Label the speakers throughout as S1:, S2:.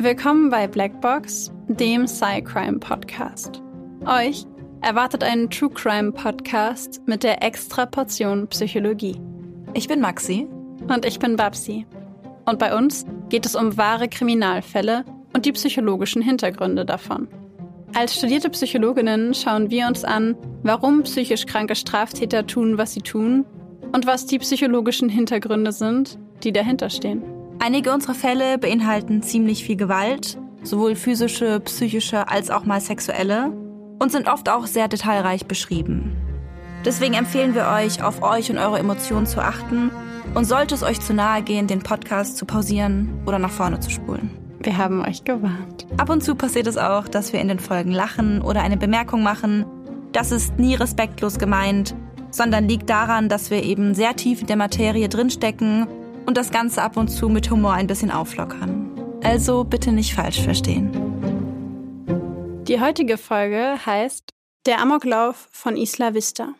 S1: Willkommen bei Blackbox, dem Sci-Crime-Podcast. Euch erwartet ein True-Crime-Podcast mit der extra Portion Psychologie.
S2: Ich bin Maxi.
S1: Und ich bin Babsi. Und bei uns geht es um wahre Kriminalfälle und die psychologischen Hintergründe davon. Als studierte Psychologinnen schauen wir uns an, warum psychisch kranke Straftäter tun, was sie tun und was die psychologischen Hintergründe sind, die dahinter stehen.
S2: Einige unserer Fälle beinhalten ziemlich viel Gewalt, sowohl physische, psychische als auch mal sexuelle, und sind oft auch sehr detailreich beschrieben. Deswegen empfehlen wir euch, auf euch und eure Emotionen zu achten und sollte es euch zu nahe gehen, den Podcast zu pausieren oder nach vorne zu spulen.
S1: Wir haben euch gewarnt.
S2: Ab und zu passiert es auch, dass wir in den Folgen lachen oder eine Bemerkung machen. Das ist nie respektlos gemeint, sondern liegt daran, dass wir eben sehr tief in der Materie drinstecken und das Ganze ab und zu mit Humor ein bisschen auflockern. Also bitte nicht falsch verstehen.
S1: Die heutige Folge heißt Der Amoklauf von Isla Vista.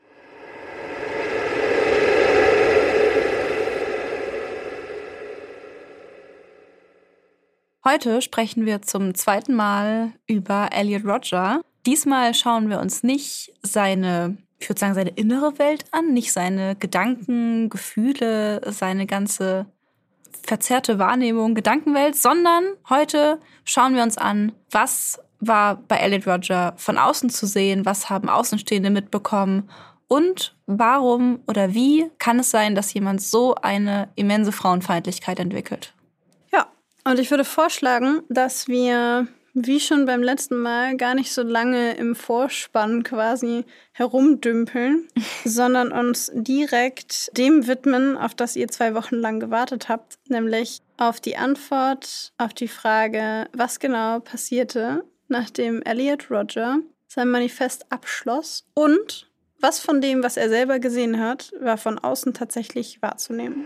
S2: Heute sprechen wir zum zweiten Mal über Elliot Rodger. Diesmal schauen wir uns nicht seine innere Welt an, nicht seine Gedanken, Gefühle, seine ganze verzerrte Wahrnehmung, Gedankenwelt, sondern heute schauen wir uns an, was war bei Elliot Rodger von außen zu sehen, was haben Außenstehende mitbekommen und warum oder wie kann es sein, dass jemand so eine immense Frauenfeindlichkeit entwickelt.
S1: Ja, und ich würde vorschlagen, dass wir, wie schon beim letzten Mal, gar nicht so lange im Vorspann quasi herumdümpeln, sondern uns direkt dem widmen, auf das ihr 2 Wochen lang gewartet habt, nämlich auf die Antwort auf die Frage, was genau passierte, nachdem Elliot Rodger sein Manifest abschloss und was von dem, was er selber gesehen hat, war von außen tatsächlich wahrzunehmen.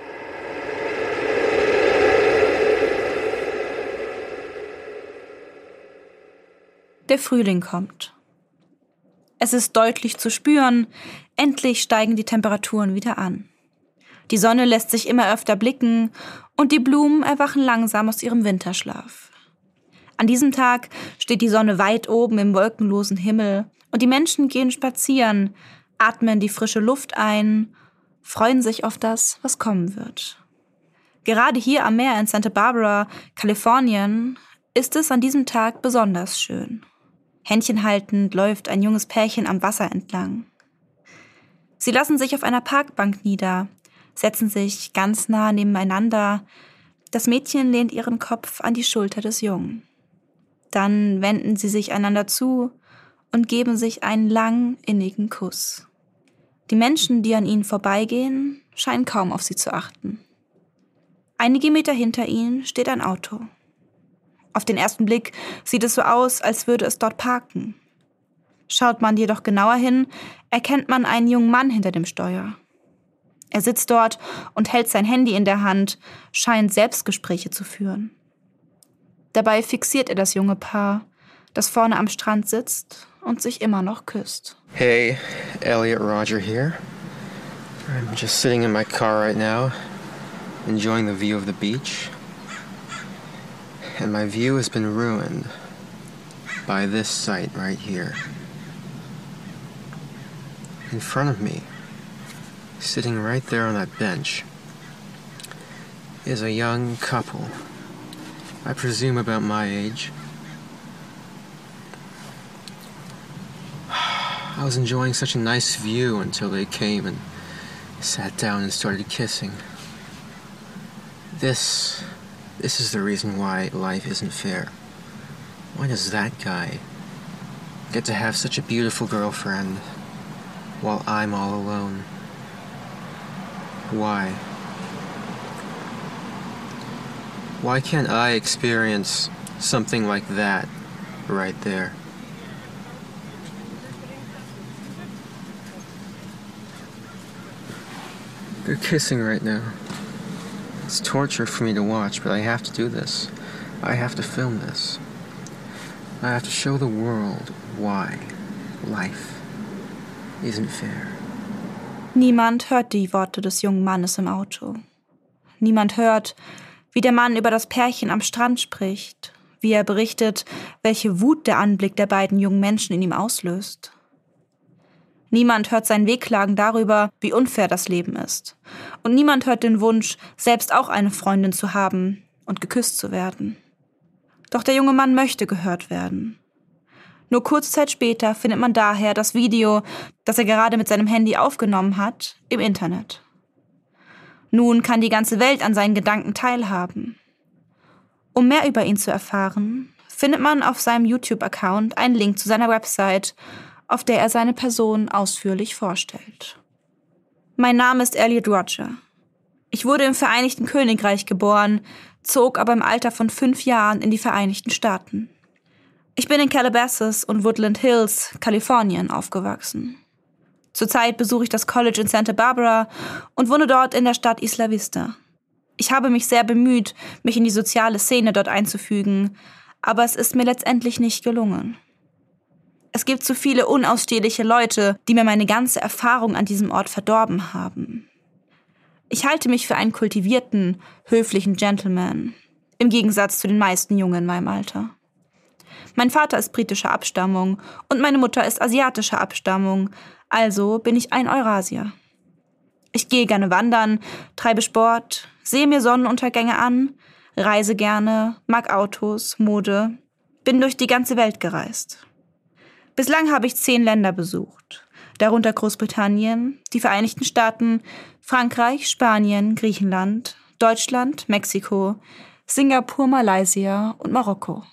S2: Der Frühling kommt. Es ist deutlich zu spüren, endlich steigen die Temperaturen wieder an. Die Sonne lässt sich immer öfter blicken und die Blumen erwachen langsam aus ihrem Winterschlaf. An diesem Tag steht die Sonne weit oben im wolkenlosen Himmel und die Menschen gehen spazieren, atmen die frische Luft ein, freuen sich auf das, was kommen wird. Gerade hier am Meer in Santa Barbara, Kalifornien, ist es an diesem Tag besonders schön. Händchenhaltend läuft ein junges Pärchen am Wasser entlang. Sie lassen sich auf einer Parkbank nieder, setzen sich ganz nah nebeneinander. Das Mädchen lehnt ihren Kopf an die Schulter des Jungen. Dann wenden sie sich einander zu und geben sich einen langen, innigen Kuss. Die Menschen, die an ihnen vorbeigehen, scheinen kaum auf sie zu achten. Einige Meter hinter ihnen steht ein Auto. Auf den ersten Blick sieht es so aus, als würde es dort parken. Schaut man jedoch genauer hin, erkennt man einen jungen Mann hinter dem Steuer. Er sitzt dort und hält sein Handy in der Hand, scheint Selbstgespräche zu führen. Dabei fixiert er das junge Paar, das vorne am Strand sitzt und sich immer noch küsst.
S3: Hey, Elliot Rodger here. I'm just sitting in my car right now, enjoying the view of the beach. And my view has been ruined by this sight right here. In front of me, sitting right there on that bench, is a young couple. I presume about my age. I was enjoying such a nice view until they came and sat down and started kissing. This is the reason why life isn't fair. Why does that guy get to have such a beautiful girlfriend while I'm all alone? Why? Why can't I experience something like that right there? They're kissing right now. It's torture for me to watch, but I have to do this. I have to film this. I have to show the world why life isn't fair.
S2: Niemand hört die Worte des jungen Mannes im Auto. Niemand hört, Wie der Mann über das Pärchen am Strand spricht, wie er berichtet, welche Wut der Anblick der beiden jungen Menschen in ihm auslöst. Niemand hört sein Wehklagen darüber, wie unfair das Leben ist. Und niemand hört den Wunsch, selbst auch eine Freundin zu haben und geküsst zu werden. Doch der junge Mann möchte gehört werden. Nur kurze Zeit später findet man daher das Video, das er gerade mit seinem Handy aufgenommen hat, im Internet. Nun kann die ganze Welt an seinen Gedanken teilhaben. Um mehr über ihn zu erfahren, findet man auf seinem YouTube-Account einen Link zu seiner Website, auf der er seine Person ausführlich vorstellt. Mein Name ist Elliot Rodger. Ich wurde im Vereinigten Königreich geboren, zog aber im Alter von 5 Jahren in die Vereinigten Staaten. Ich bin in Calabasas und Woodland Hills, Kalifornien, aufgewachsen. Zurzeit besuche ich das College in Santa Barbara und wohne dort in der Stadt Isla Vista. Ich habe mich sehr bemüht, mich in die soziale Szene dort einzufügen, aber es ist mir letztendlich nicht gelungen. Es gibt zu viele unausstehliche Leute, die mir meine ganze Erfahrung an diesem Ort verdorben haben. Ich halte mich für einen kultivierten, höflichen Gentleman, im Gegensatz zu den meisten Jungen in meinem Alter. Mein Vater ist britischer Abstammung und meine Mutter ist asiatischer Abstammung, also bin ich ein Eurasier. Ich gehe gerne wandern, treibe Sport, sehe mir Sonnenuntergänge an, reise gerne, mag Autos, Mode, bin durch die ganze Welt gereist. Bislang habe ich 10 Länder besucht, darunter Großbritannien, die Vereinigten Staaten, Frankreich, Spanien, Griechenland, Deutschland, Mexiko, Singapur, Malaysia und Marokko.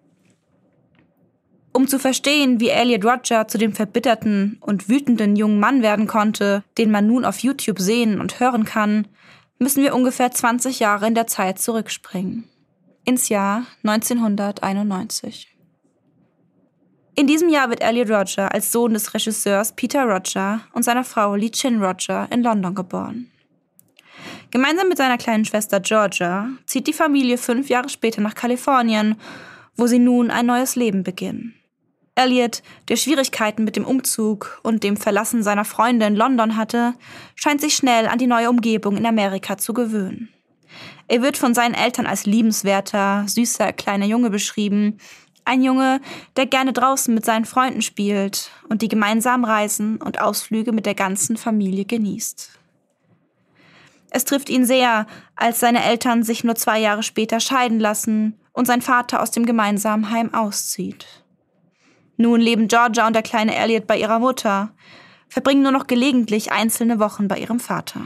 S2: Um zu verstehen, wie Elliot Rodger zu dem verbitterten und wütenden jungen Mann werden konnte, den man nun auf YouTube sehen und hören kann, müssen wir ungefähr 20 Jahre in der Zeit zurückspringen. Ins Jahr 1991. In diesem Jahr wird Elliot Rodger als Sohn des Regisseurs Peter Rodger und seiner Frau Li-Chin Rodger in London geboren. Gemeinsam mit seiner kleinen Schwester Georgia zieht die Familie 5 Jahre später nach Kalifornien, wo sie nun ein neues Leben beginnen. Elliot, der Schwierigkeiten mit dem Umzug und dem Verlassen seiner Freunde in London hatte, scheint sich schnell an die neue Umgebung in Amerika zu gewöhnen. Er wird von seinen Eltern als liebenswerter, süßer kleiner Junge beschrieben. Ein Junge, der gerne draußen mit seinen Freunden spielt und die gemeinsamen Reisen und Ausflüge mit der ganzen Familie genießt. Es trifft ihn sehr, als seine Eltern sich nur 2 Jahre später scheiden lassen und sein Vater aus dem gemeinsamen Heim auszieht. Nun leben Georgia und der kleine Elliot bei ihrer Mutter, verbringen nur noch gelegentlich einzelne Wochen bei ihrem Vater.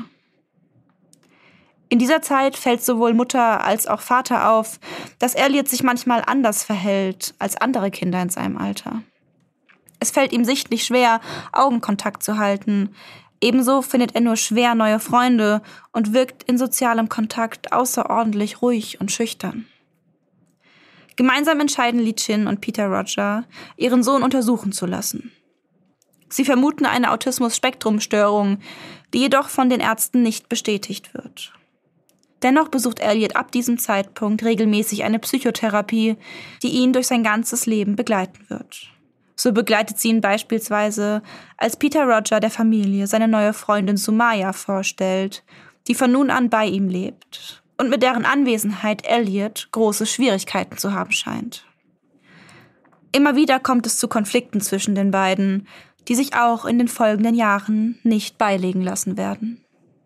S2: In dieser Zeit fällt sowohl Mutter als auch Vater auf, dass Elliot sich manchmal anders verhält als andere Kinder in seinem Alter. Es fällt ihm sichtlich schwer, Augenkontakt zu halten. Ebenso findet er nur schwer neue Freunde und wirkt in sozialem Kontakt außerordentlich ruhig und schüchtern. Gemeinsam entscheiden Li-Chin und Peter Rodger, ihren Sohn untersuchen zu lassen. Sie vermuten eine Autismus-Spektrum-Störung, die jedoch von den Ärzten nicht bestätigt wird. Dennoch besucht Elliot ab diesem Zeitpunkt regelmäßig eine Psychotherapie, die ihn durch sein ganzes Leben begleiten wird. So begleitet sie ihn beispielsweise, als Peter Rodger der Familie seine neue Freundin Sumaya vorstellt, die von nun an bei ihm lebt und mit deren Anwesenheit Elliot große Schwierigkeiten zu haben scheint. Immer wieder kommt es zu Konflikten zwischen den beiden, die sich auch in den folgenden Jahren nicht beilegen lassen werden.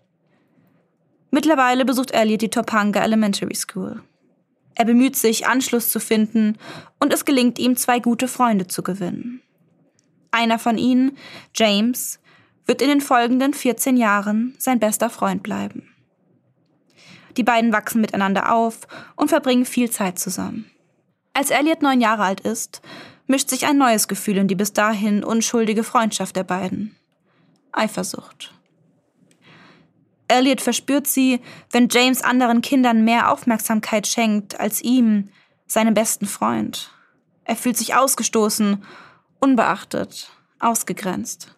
S2: Mittlerweile besucht Elliot die Topanga Elementary School. Er bemüht sich, Anschluss zu finden, und es gelingt ihm, 2 gute Freunde zu gewinnen. Einer von ihnen, James, wird in den folgenden 14 Jahren sein bester Freund bleiben. Die beiden wachsen miteinander auf und verbringen viel Zeit zusammen. Als Elliot 9 Jahre alt ist, mischt sich ein neues Gefühl in die bis dahin unschuldige Freundschaft der beiden: Eifersucht. Elliot verspürt sie, wenn James anderen Kindern mehr Aufmerksamkeit schenkt als ihm, seinem besten Freund. Er fühlt sich ausgestoßen, unbeachtet, ausgegrenzt.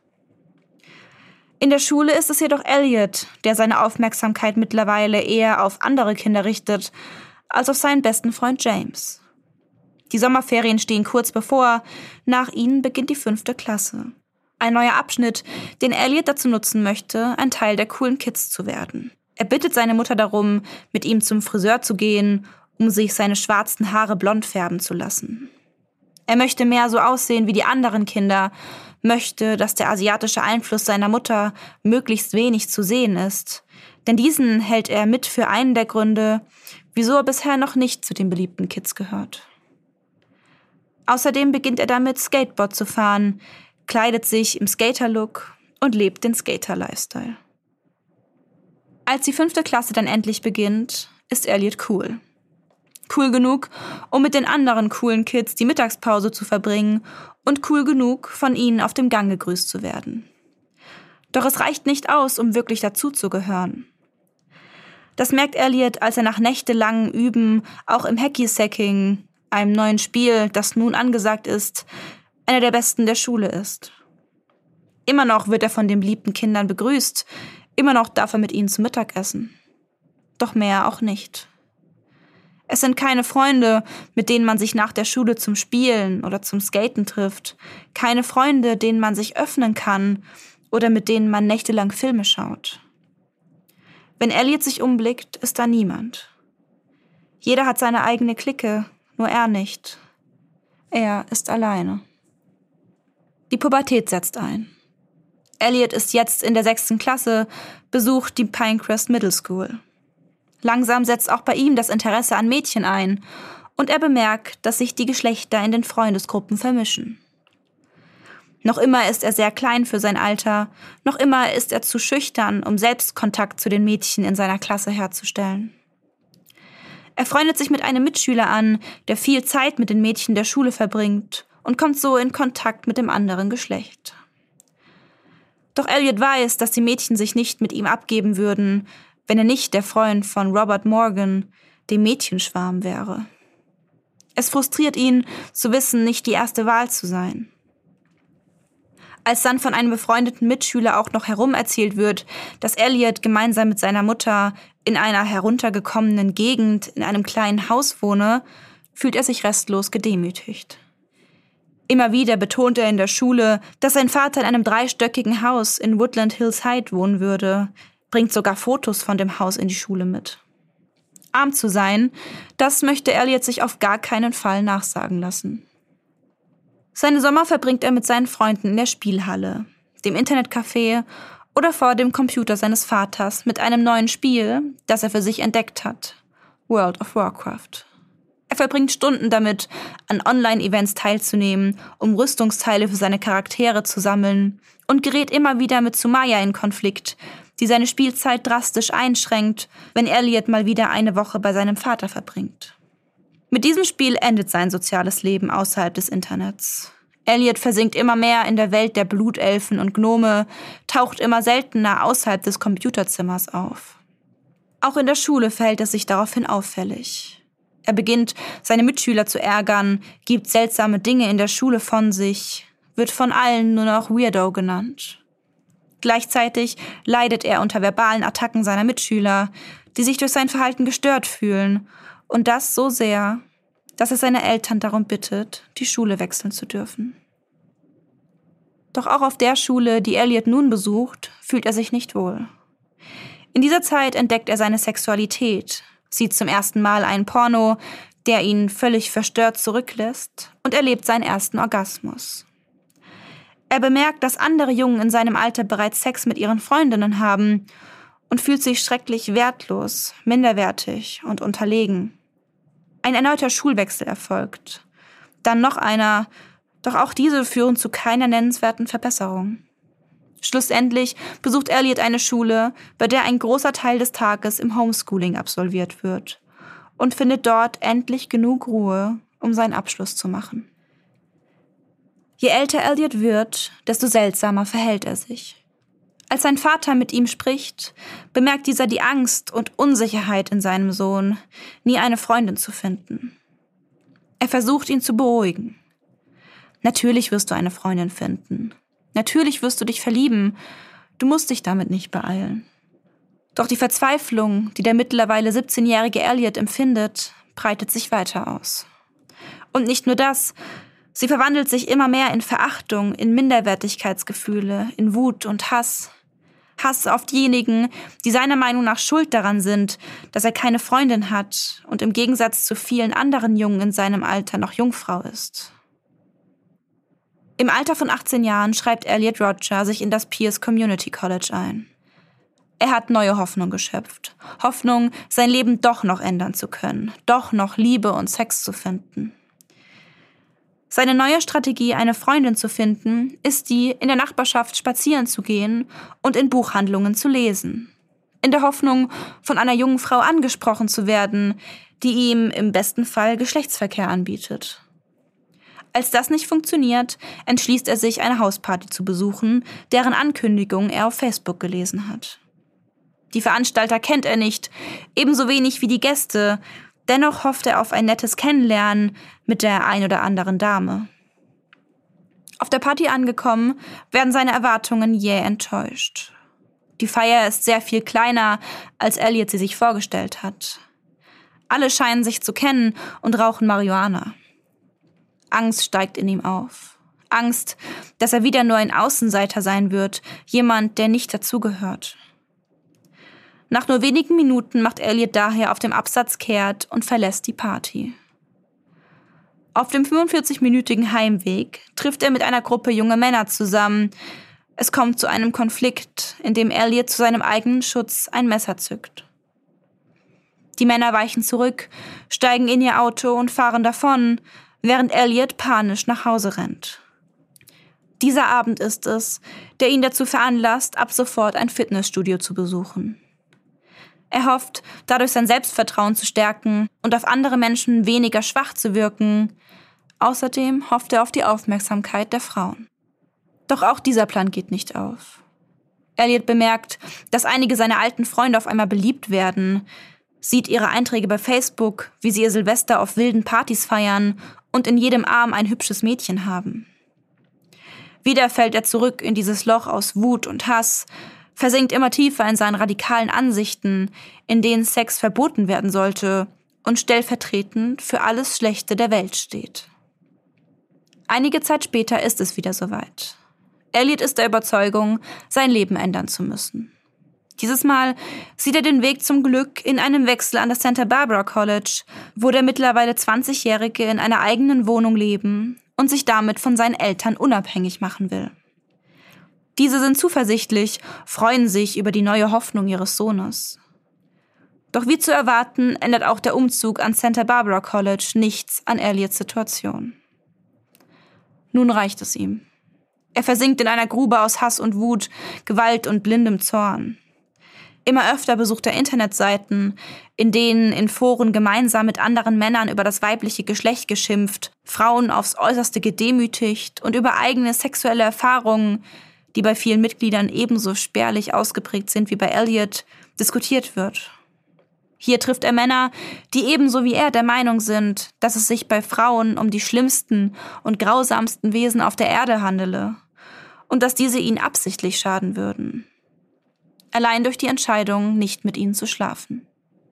S2: In der Schule ist es jedoch Elliot, der seine Aufmerksamkeit mittlerweile eher auf andere Kinder richtet, als auf seinen besten Freund James. Die Sommerferien stehen kurz bevor, nach ihnen beginnt die 5. Klasse. Ein neuer Abschnitt, den Elliot dazu nutzen möchte, ein Teil der coolen Kids zu werden. Er bittet seine Mutter darum, mit ihm zum Friseur zu gehen, um sich seine schwarzen Haare blond färben zu lassen. Er möchte mehr so aussehen wie die anderen Kinder, möchte, dass der asiatische Einfluss seiner Mutter möglichst wenig zu sehen ist, denn diesen hält er mit für einen der Gründe, wieso er bisher noch nicht zu den beliebten Kids gehört. Außerdem beginnt er damit, Skateboard zu fahren, kleidet sich im Skater-Look und lebt den Skater-Lifestyle. Als die 5. Klasse dann endlich beginnt, ist Elliot cool. Cool genug, um mit den anderen coolen Kids die Mittagspause zu verbringen und cool genug, von ihnen auf dem Gang gegrüßt zu werden. Doch es reicht nicht aus, um wirklich dazuzugehören. Das merkt Elliot, als er nach nächtelangem Üben auch im Hacky-Sacking, einem neuen Spiel, das nun angesagt ist, einer der besten der Schule ist. Immer noch wird er von den beliebten Kindern begrüßt, immer noch darf er mit ihnen zu Mittag essen. Doch mehr auch nicht. Es sind keine Freunde, mit denen man sich nach der Schule zum Spielen oder zum Skaten trifft. Keine Freunde, denen man sich öffnen kann oder mit denen man nächtelang Filme schaut. Wenn Elliot sich umblickt, ist da niemand. Jeder hat seine eigene Clique, nur er nicht. Er ist alleine. Die Pubertät setzt ein. Elliot ist jetzt in der 6. Klasse, besucht die Pinecrest Middle School. Langsam setzt auch bei ihm das Interesse an Mädchen ein und er bemerkt, dass sich die Geschlechter in den Freundesgruppen vermischen. Noch immer ist er sehr klein für sein Alter, noch immer ist er zu schüchtern, um selbst Kontakt zu den Mädchen in seiner Klasse herzustellen. Er freundet sich mit einem Mitschüler an, der viel Zeit mit den Mädchen der Schule verbringt und kommt so in Kontakt mit dem anderen Geschlecht. Doch Elliot weiß, dass die Mädchen sich nicht mit ihm abgeben würden, wenn er nicht der Freund von Robert Morgan, dem Mädchenschwarm, wäre. Es frustriert ihn, zu wissen, nicht die erste Wahl zu sein. Als dann von einem befreundeten Mitschüler auch noch herumerzählt wird, dass Elliot gemeinsam mit seiner Mutter in einer heruntergekommenen Gegend in einem kleinen Haus wohne, fühlt er sich restlos gedemütigt. Immer wieder betont er in der Schule, dass sein Vater in einem 3-stöckigen Haus in Woodland Hills Heights wohnen würde, bringt sogar Fotos von dem Haus in die Schule mit. Arm zu sein, das möchte Elliot sich auf gar keinen Fall nachsagen lassen. Seine Sommer verbringt er mit seinen Freunden in der Spielhalle, dem Internetcafé oder vor dem Computer seines Vaters mit einem neuen Spiel, das er für sich entdeckt hat, World of Warcraft. Er verbringt Stunden damit, an Online-Events teilzunehmen, um Rüstungsteile für seine Charaktere zu sammeln und gerät immer wieder mit Sumaya in Konflikt, die seine Spielzeit drastisch einschränkt, wenn Elliot mal wieder eine Woche bei seinem Vater verbringt. Mit diesem Spiel endet sein soziales Leben außerhalb des Internets. Elliot versinkt immer mehr in der Welt der Blutelfen und Gnome, taucht immer seltener außerhalb des Computerzimmers auf. Auch in der Schule verhält er sich daraufhin auffällig. Er beginnt, seine Mitschüler zu ärgern, gibt seltsame Dinge in der Schule von sich, wird von allen nur noch Weirdo genannt. Gleichzeitig leidet er unter verbalen Attacken seiner Mitschüler, die sich durch sein Verhalten gestört fühlen, und das so sehr, dass er seine Eltern darum bittet, die Schule wechseln zu dürfen. Doch auch auf der Schule, die Elliot nun besucht, fühlt er sich nicht wohl. In dieser Zeit entdeckt er seine Sexualität, sieht zum ersten Mal einen Porno, der ihn völlig verstört zurücklässt, und erlebt seinen ersten Orgasmus. Er bemerkt, dass andere Jungen in seinem Alter bereits Sex mit ihren Freundinnen haben und fühlt sich schrecklich wertlos, minderwertig und unterlegen. Ein erneuter Schulwechsel erfolgt. Dann noch einer, doch auch diese führen zu keiner nennenswerten Verbesserung. Schlussendlich besucht Elliot eine Schule, bei der ein großer Teil des Tages im Homeschooling absolviert wird und findet dort endlich genug Ruhe, um seinen Abschluss zu machen. Je älter Elliot wird, desto seltsamer verhält er sich. Als sein Vater mit ihm spricht, bemerkt dieser die Angst und Unsicherheit in seinem Sohn, nie eine Freundin zu finden. Er versucht, ihn zu beruhigen. Natürlich wirst du eine Freundin finden. Natürlich wirst du dich verlieben. Du musst dich damit nicht beeilen. Doch die Verzweiflung, die der mittlerweile 17-jährige Elliot empfindet, breitet sich weiter aus. Und nicht nur das, sie verwandelt sich immer mehr in Verachtung, in Minderwertigkeitsgefühle, in Wut und Hass. Hass auf diejenigen, die seiner Meinung nach schuld daran sind, dass er keine Freundin hat und im Gegensatz zu vielen anderen Jungen in seinem Alter noch Jungfrau ist. Im Alter von 18 Jahren schreibt Elliot Rodger sich in das Pierce Community College ein. Er hat neue Hoffnung geschöpft. Hoffnung, sein Leben doch noch ändern zu können, doch noch Liebe und Sex zu finden. Seine neue Strategie, eine Freundin zu finden, ist die, in der Nachbarschaft spazieren zu gehen und in Buchhandlungen zu lesen. In der Hoffnung, von einer jungen Frau angesprochen zu werden, die ihm im besten Fall Geschlechtsverkehr anbietet. Als das nicht funktioniert, entschließt er sich, eine Hausparty zu besuchen, deren Ankündigung er auf Facebook gelesen hat. Die Veranstalter kennt er nicht, ebenso wenig wie die Gäste. Dennoch hofft er auf ein nettes Kennenlernen mit der ein oder anderen Dame. Auf der Party angekommen, werden seine Erwartungen jäh enttäuscht. Die Feier ist sehr viel kleiner, als Elliot sie sich vorgestellt hat. Alle scheinen sich zu kennen und rauchen Marihuana. Angst steigt in ihm auf. Angst, dass er wieder nur ein Außenseiter sein wird, jemand, der nicht dazugehört. Nach nur wenigen Minuten macht Elliot daher auf dem Absatz kehrt und verlässt die Party. Auf dem 45-minütigen Heimweg trifft er mit einer Gruppe junger Männer zusammen. Es kommt zu einem Konflikt, in dem Elliot zu seinem eigenen Schutz ein Messer zückt. Die Männer weichen zurück, steigen in ihr Auto und fahren davon, während Elliot panisch nach Hause rennt. Dieser Abend ist es, der ihn dazu veranlasst, ab sofort ein Fitnessstudio zu besuchen. Er hofft, dadurch sein Selbstvertrauen zu stärken und auf andere Menschen weniger schwach zu wirken. Außerdem hofft er auf die Aufmerksamkeit der Frauen. Doch auch dieser Plan geht nicht auf. Elliot bemerkt, dass einige seiner alten Freunde auf einmal beliebt werden, sieht ihre Einträge bei Facebook, wie sie ihr Silvester auf wilden Partys feiern und in jedem Arm ein hübsches Mädchen haben. Wieder fällt er zurück in dieses Loch aus Wut und Hass, versinkt immer tiefer in seinen radikalen Ansichten, in denen Sex verboten werden sollte und stellvertretend für alles Schlechte der Welt steht. Einige Zeit später ist es wieder soweit. Elliot ist der Überzeugung, sein Leben ändern zu müssen. Dieses Mal sieht er den Weg zum Glück in einem Wechsel an das Santa Barbara College, wo der mittlerweile 20-Jährige in einer eigenen Wohnung leben und sich damit von seinen Eltern unabhängig machen will. Diese sind zuversichtlich, freuen sich über die neue Hoffnung ihres Sohnes. Doch wie zu erwarten, ändert auch der Umzug an Santa Barbara College nichts an Elliots Situation. Nun reicht es ihm. Er versinkt in einer Grube aus Hass und Wut, Gewalt und blindem Zorn. Immer öfter besucht er Internetseiten, in denen in Foren gemeinsam mit anderen Männern über das weibliche Geschlecht geschimpft, Frauen aufs Äußerste gedemütigt und über eigene sexuelle Erfahrungen, die bei vielen Mitgliedern ebenso spärlich ausgeprägt sind wie bei Elliot, diskutiert wird. Hier trifft er Männer, die ebenso wie er der Meinung sind, dass es sich bei Frauen um die schlimmsten und grausamsten Wesen auf der Erde handele und dass diese ihnen absichtlich schaden würden. Allein durch die Entscheidung, nicht mit ihnen zu schlafen.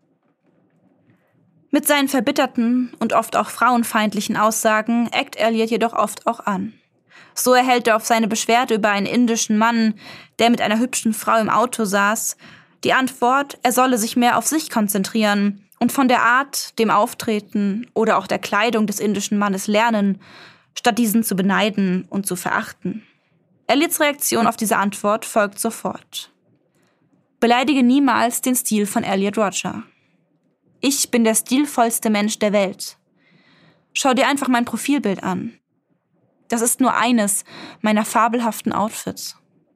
S2: Mit seinen verbitterten und oft auch frauenfeindlichen Aussagen eckt Elliot jedoch oft auch an. So erhält er auf seine Beschwerde über einen indischen Mann, der mit einer hübschen Frau im Auto saß, die Antwort, er solle sich mehr auf sich konzentrieren und von der Art, dem Auftreten oder auch der Kleidung des indischen Mannes lernen, statt diesen zu beneiden und zu verachten. Elliots Reaktion auf diese Antwort folgt sofort. Beleidige niemals den Stil von Elliot Rodger. Ich bin der stilvollste Mensch der Welt. Schau dir einfach mein Profilbild an. Das ist nur eines meiner fabelhaften Outfits.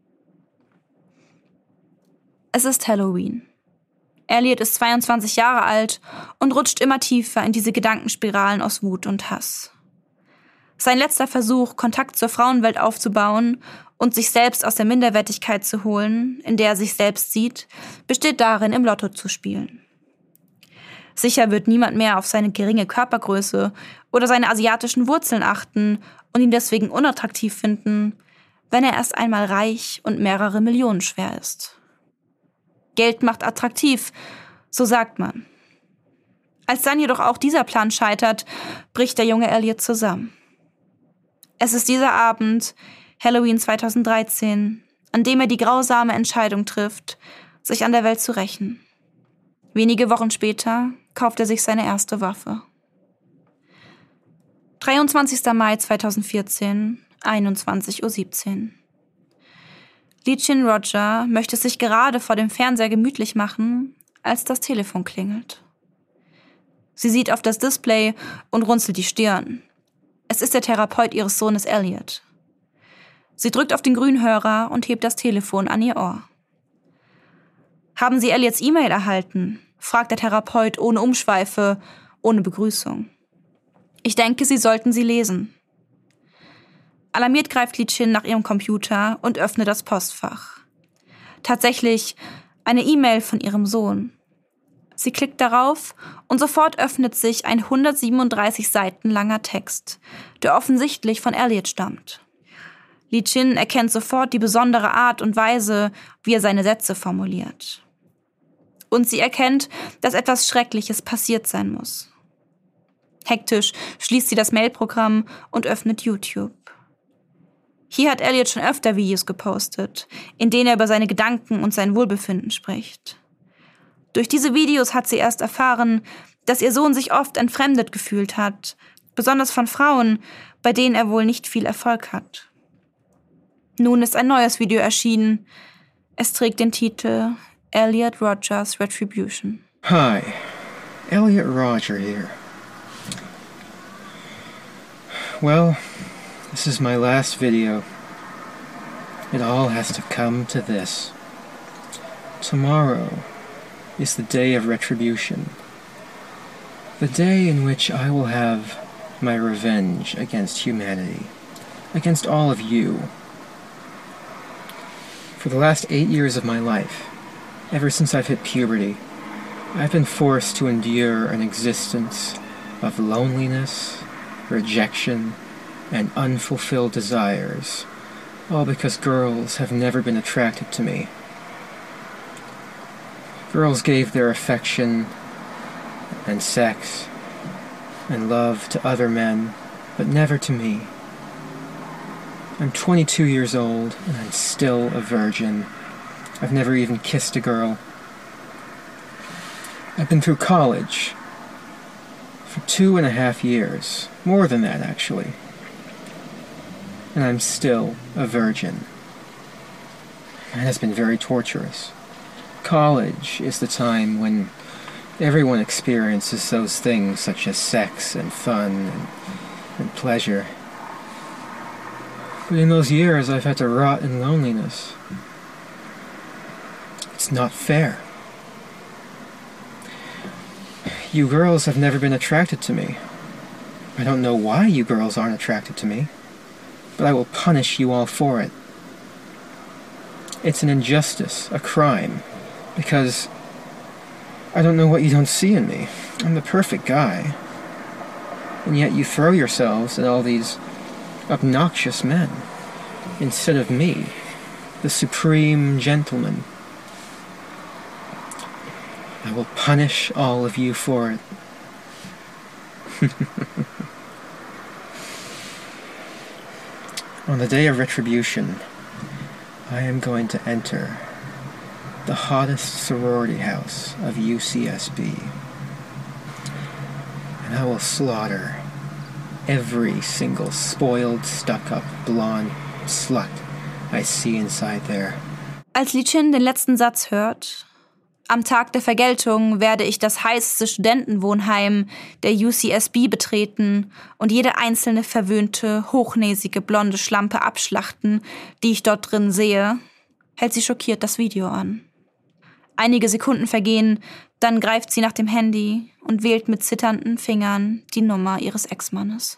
S2: Es ist Halloween. Elliot ist 22 Jahre alt und rutscht immer tiefer in diese Gedankenspiralen aus Wut und Hass. Sein letzter Versuch, Kontakt zur Frauenwelt aufzubauen und sich selbst aus der Minderwertigkeit zu holen, in der er sich selbst sieht, besteht darin, im Lotto zu spielen. Sicher wird niemand mehr auf seine geringe Körpergröße oder seine asiatischen Wurzeln achten und ihn deswegen unattraktiv finden, wenn er erst einmal reich und mehrere Millionen schwer ist. Geld macht attraktiv, so sagt man. Als dann jedoch auch dieser Plan scheitert, bricht der junge Elliot zusammen. Es ist dieser Abend, Halloween 2013, an dem er die grausame Entscheidung trifft, sich an der Welt zu rächen. Wenige Wochen später kauft er sich seine erste Waffe. 23. Mai 2014, 21:17 Uhr. Lee-Chin Roger möchte sich gerade vor dem Fernseher gemütlich machen, als das Telefon klingelt. Sie sieht auf das Display und runzelt die Stirn. Es ist der Therapeut ihres Sohnes Elliot. Sie drückt auf den Grünhörer und hebt das Telefon an ihr Ohr. »Haben Sie Elliots E-Mail erhalten?« fragt der Therapeut ohne Umschweife, ohne Begrüßung. »Ich denke, Sie sollten sie lesen.« Alarmiert greift Lee-Chin nach ihrem Computer und öffnet das Postfach. Tatsächlich eine E-Mail von ihrem Sohn. Sie klickt darauf und sofort öffnet sich ein 137 Seiten langer Text, der offensichtlich von Elliot stammt. Lee-Chin erkennt sofort die besondere Art und Weise, wie er seine Sätze formuliert. Und sie erkennt, dass etwas Schreckliches passiert sein muss. Hektisch schließt sie das Mailprogramm und öffnet YouTube. Hier hat Elliot schon öfter Videos gepostet, in denen er über seine Gedanken und sein Wohlbefinden spricht. Durch diese Videos hat sie erst erfahren, dass ihr Sohn sich oft entfremdet gefühlt hat, besonders von Frauen, bei denen er wohl nicht viel Erfolg hat. Nun ist ein neues Video erschienen. Es trägt den Titel Elliot Rogers Retribution.
S3: Hi, Elliot Roger here. Well, this is my last video. It all has to come to this. Tomorrow is the day of retribution. The day in which I will have my revenge against humanity, against all of you. For the last 8 years of my life, ever since I've hit puberty, I've been forced to endure an existence of loneliness, rejection, and unfulfilled desires, all because girls have never been attracted to me. Girls gave their affection and sex and love to other men, but never to me. I'm 22 years old, and I'm still a virgin. I've never even kissed a girl. I've been through college for 2.5 years. More than that, actually. And I'm still a virgin. It has been very torturous. College is the time when everyone experiences those things such as sex and fun and pleasure. But in those years, I've had to rot in loneliness. It's not fair. You girls have never been attracted to me. I don't know why you girls aren't attracted to me, but I will punish you all for it. It's an injustice, a crime, because I don't know what you don't see in me. I'm the perfect guy. And yet you throw yourselves at all these obnoxious men, instead of me, the supreme gentleman. I will punish all of you for it. On the day of retribution, I am going to enter the hottest sorority house of UCSB, and I will slaughter every single spoiled, stuck-up, blonde slut I see inside there.
S2: Als Lee-Chin den letzten Satz hört: Am Tag der Vergeltung werde ich das heißeste Studentenwohnheim der UCSB betreten und jede einzelne verwöhnte, hochnäsige, blonde Schlampe abschlachten, die ich dort drin sehe, hält sie schockiert das Video an. Einige Sekunden vergehen, dann greift sie nach dem Handy und wählt mit zitternden Fingern die Nummer ihres Ex-Mannes.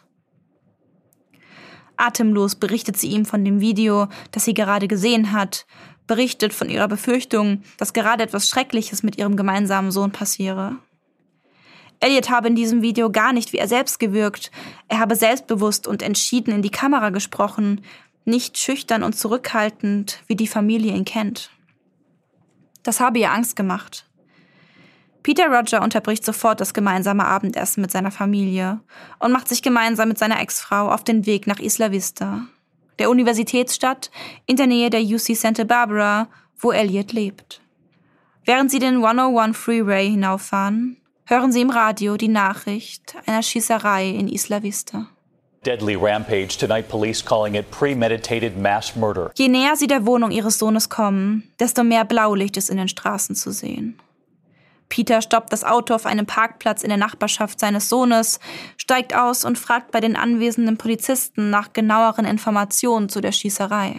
S2: Atemlos berichtet sie ihm von dem Video, das sie gerade gesehen hat, berichtet von ihrer Befürchtung, dass gerade etwas Schreckliches mit ihrem gemeinsamen Sohn passiere. Elliot habe in diesem Video gar nicht wie er selbst gewirkt, er habe selbstbewusst und entschieden in die Kamera gesprochen, nicht schüchtern und zurückhaltend, wie die Familie ihn kennt. Das habe ihr Angst gemacht. Peter Roger unterbricht sofort das gemeinsame Abendessen mit seiner Familie und macht sich gemeinsam mit seiner Ex-Frau auf den Weg nach Isla Vista. der Universitätsstadt in der Nähe der UC Santa Barbara, wo Elliot lebt. Während sie den 101 Freeway hinauffahren, hören sie im Radio die Nachricht einer Schießerei in Isla Vista.
S4: Deadly rampage tonight, police calling it premeditated mass murder.
S2: Je näher sie der Wohnung ihres Sohnes kommen, desto mehr Blaulicht ist in den Straßen zu sehen. Peter stoppt das Auto auf einem Parkplatz in der Nachbarschaft seines Sohnes, steigt aus und fragt bei den anwesenden Polizisten nach genaueren Informationen zu der Schießerei.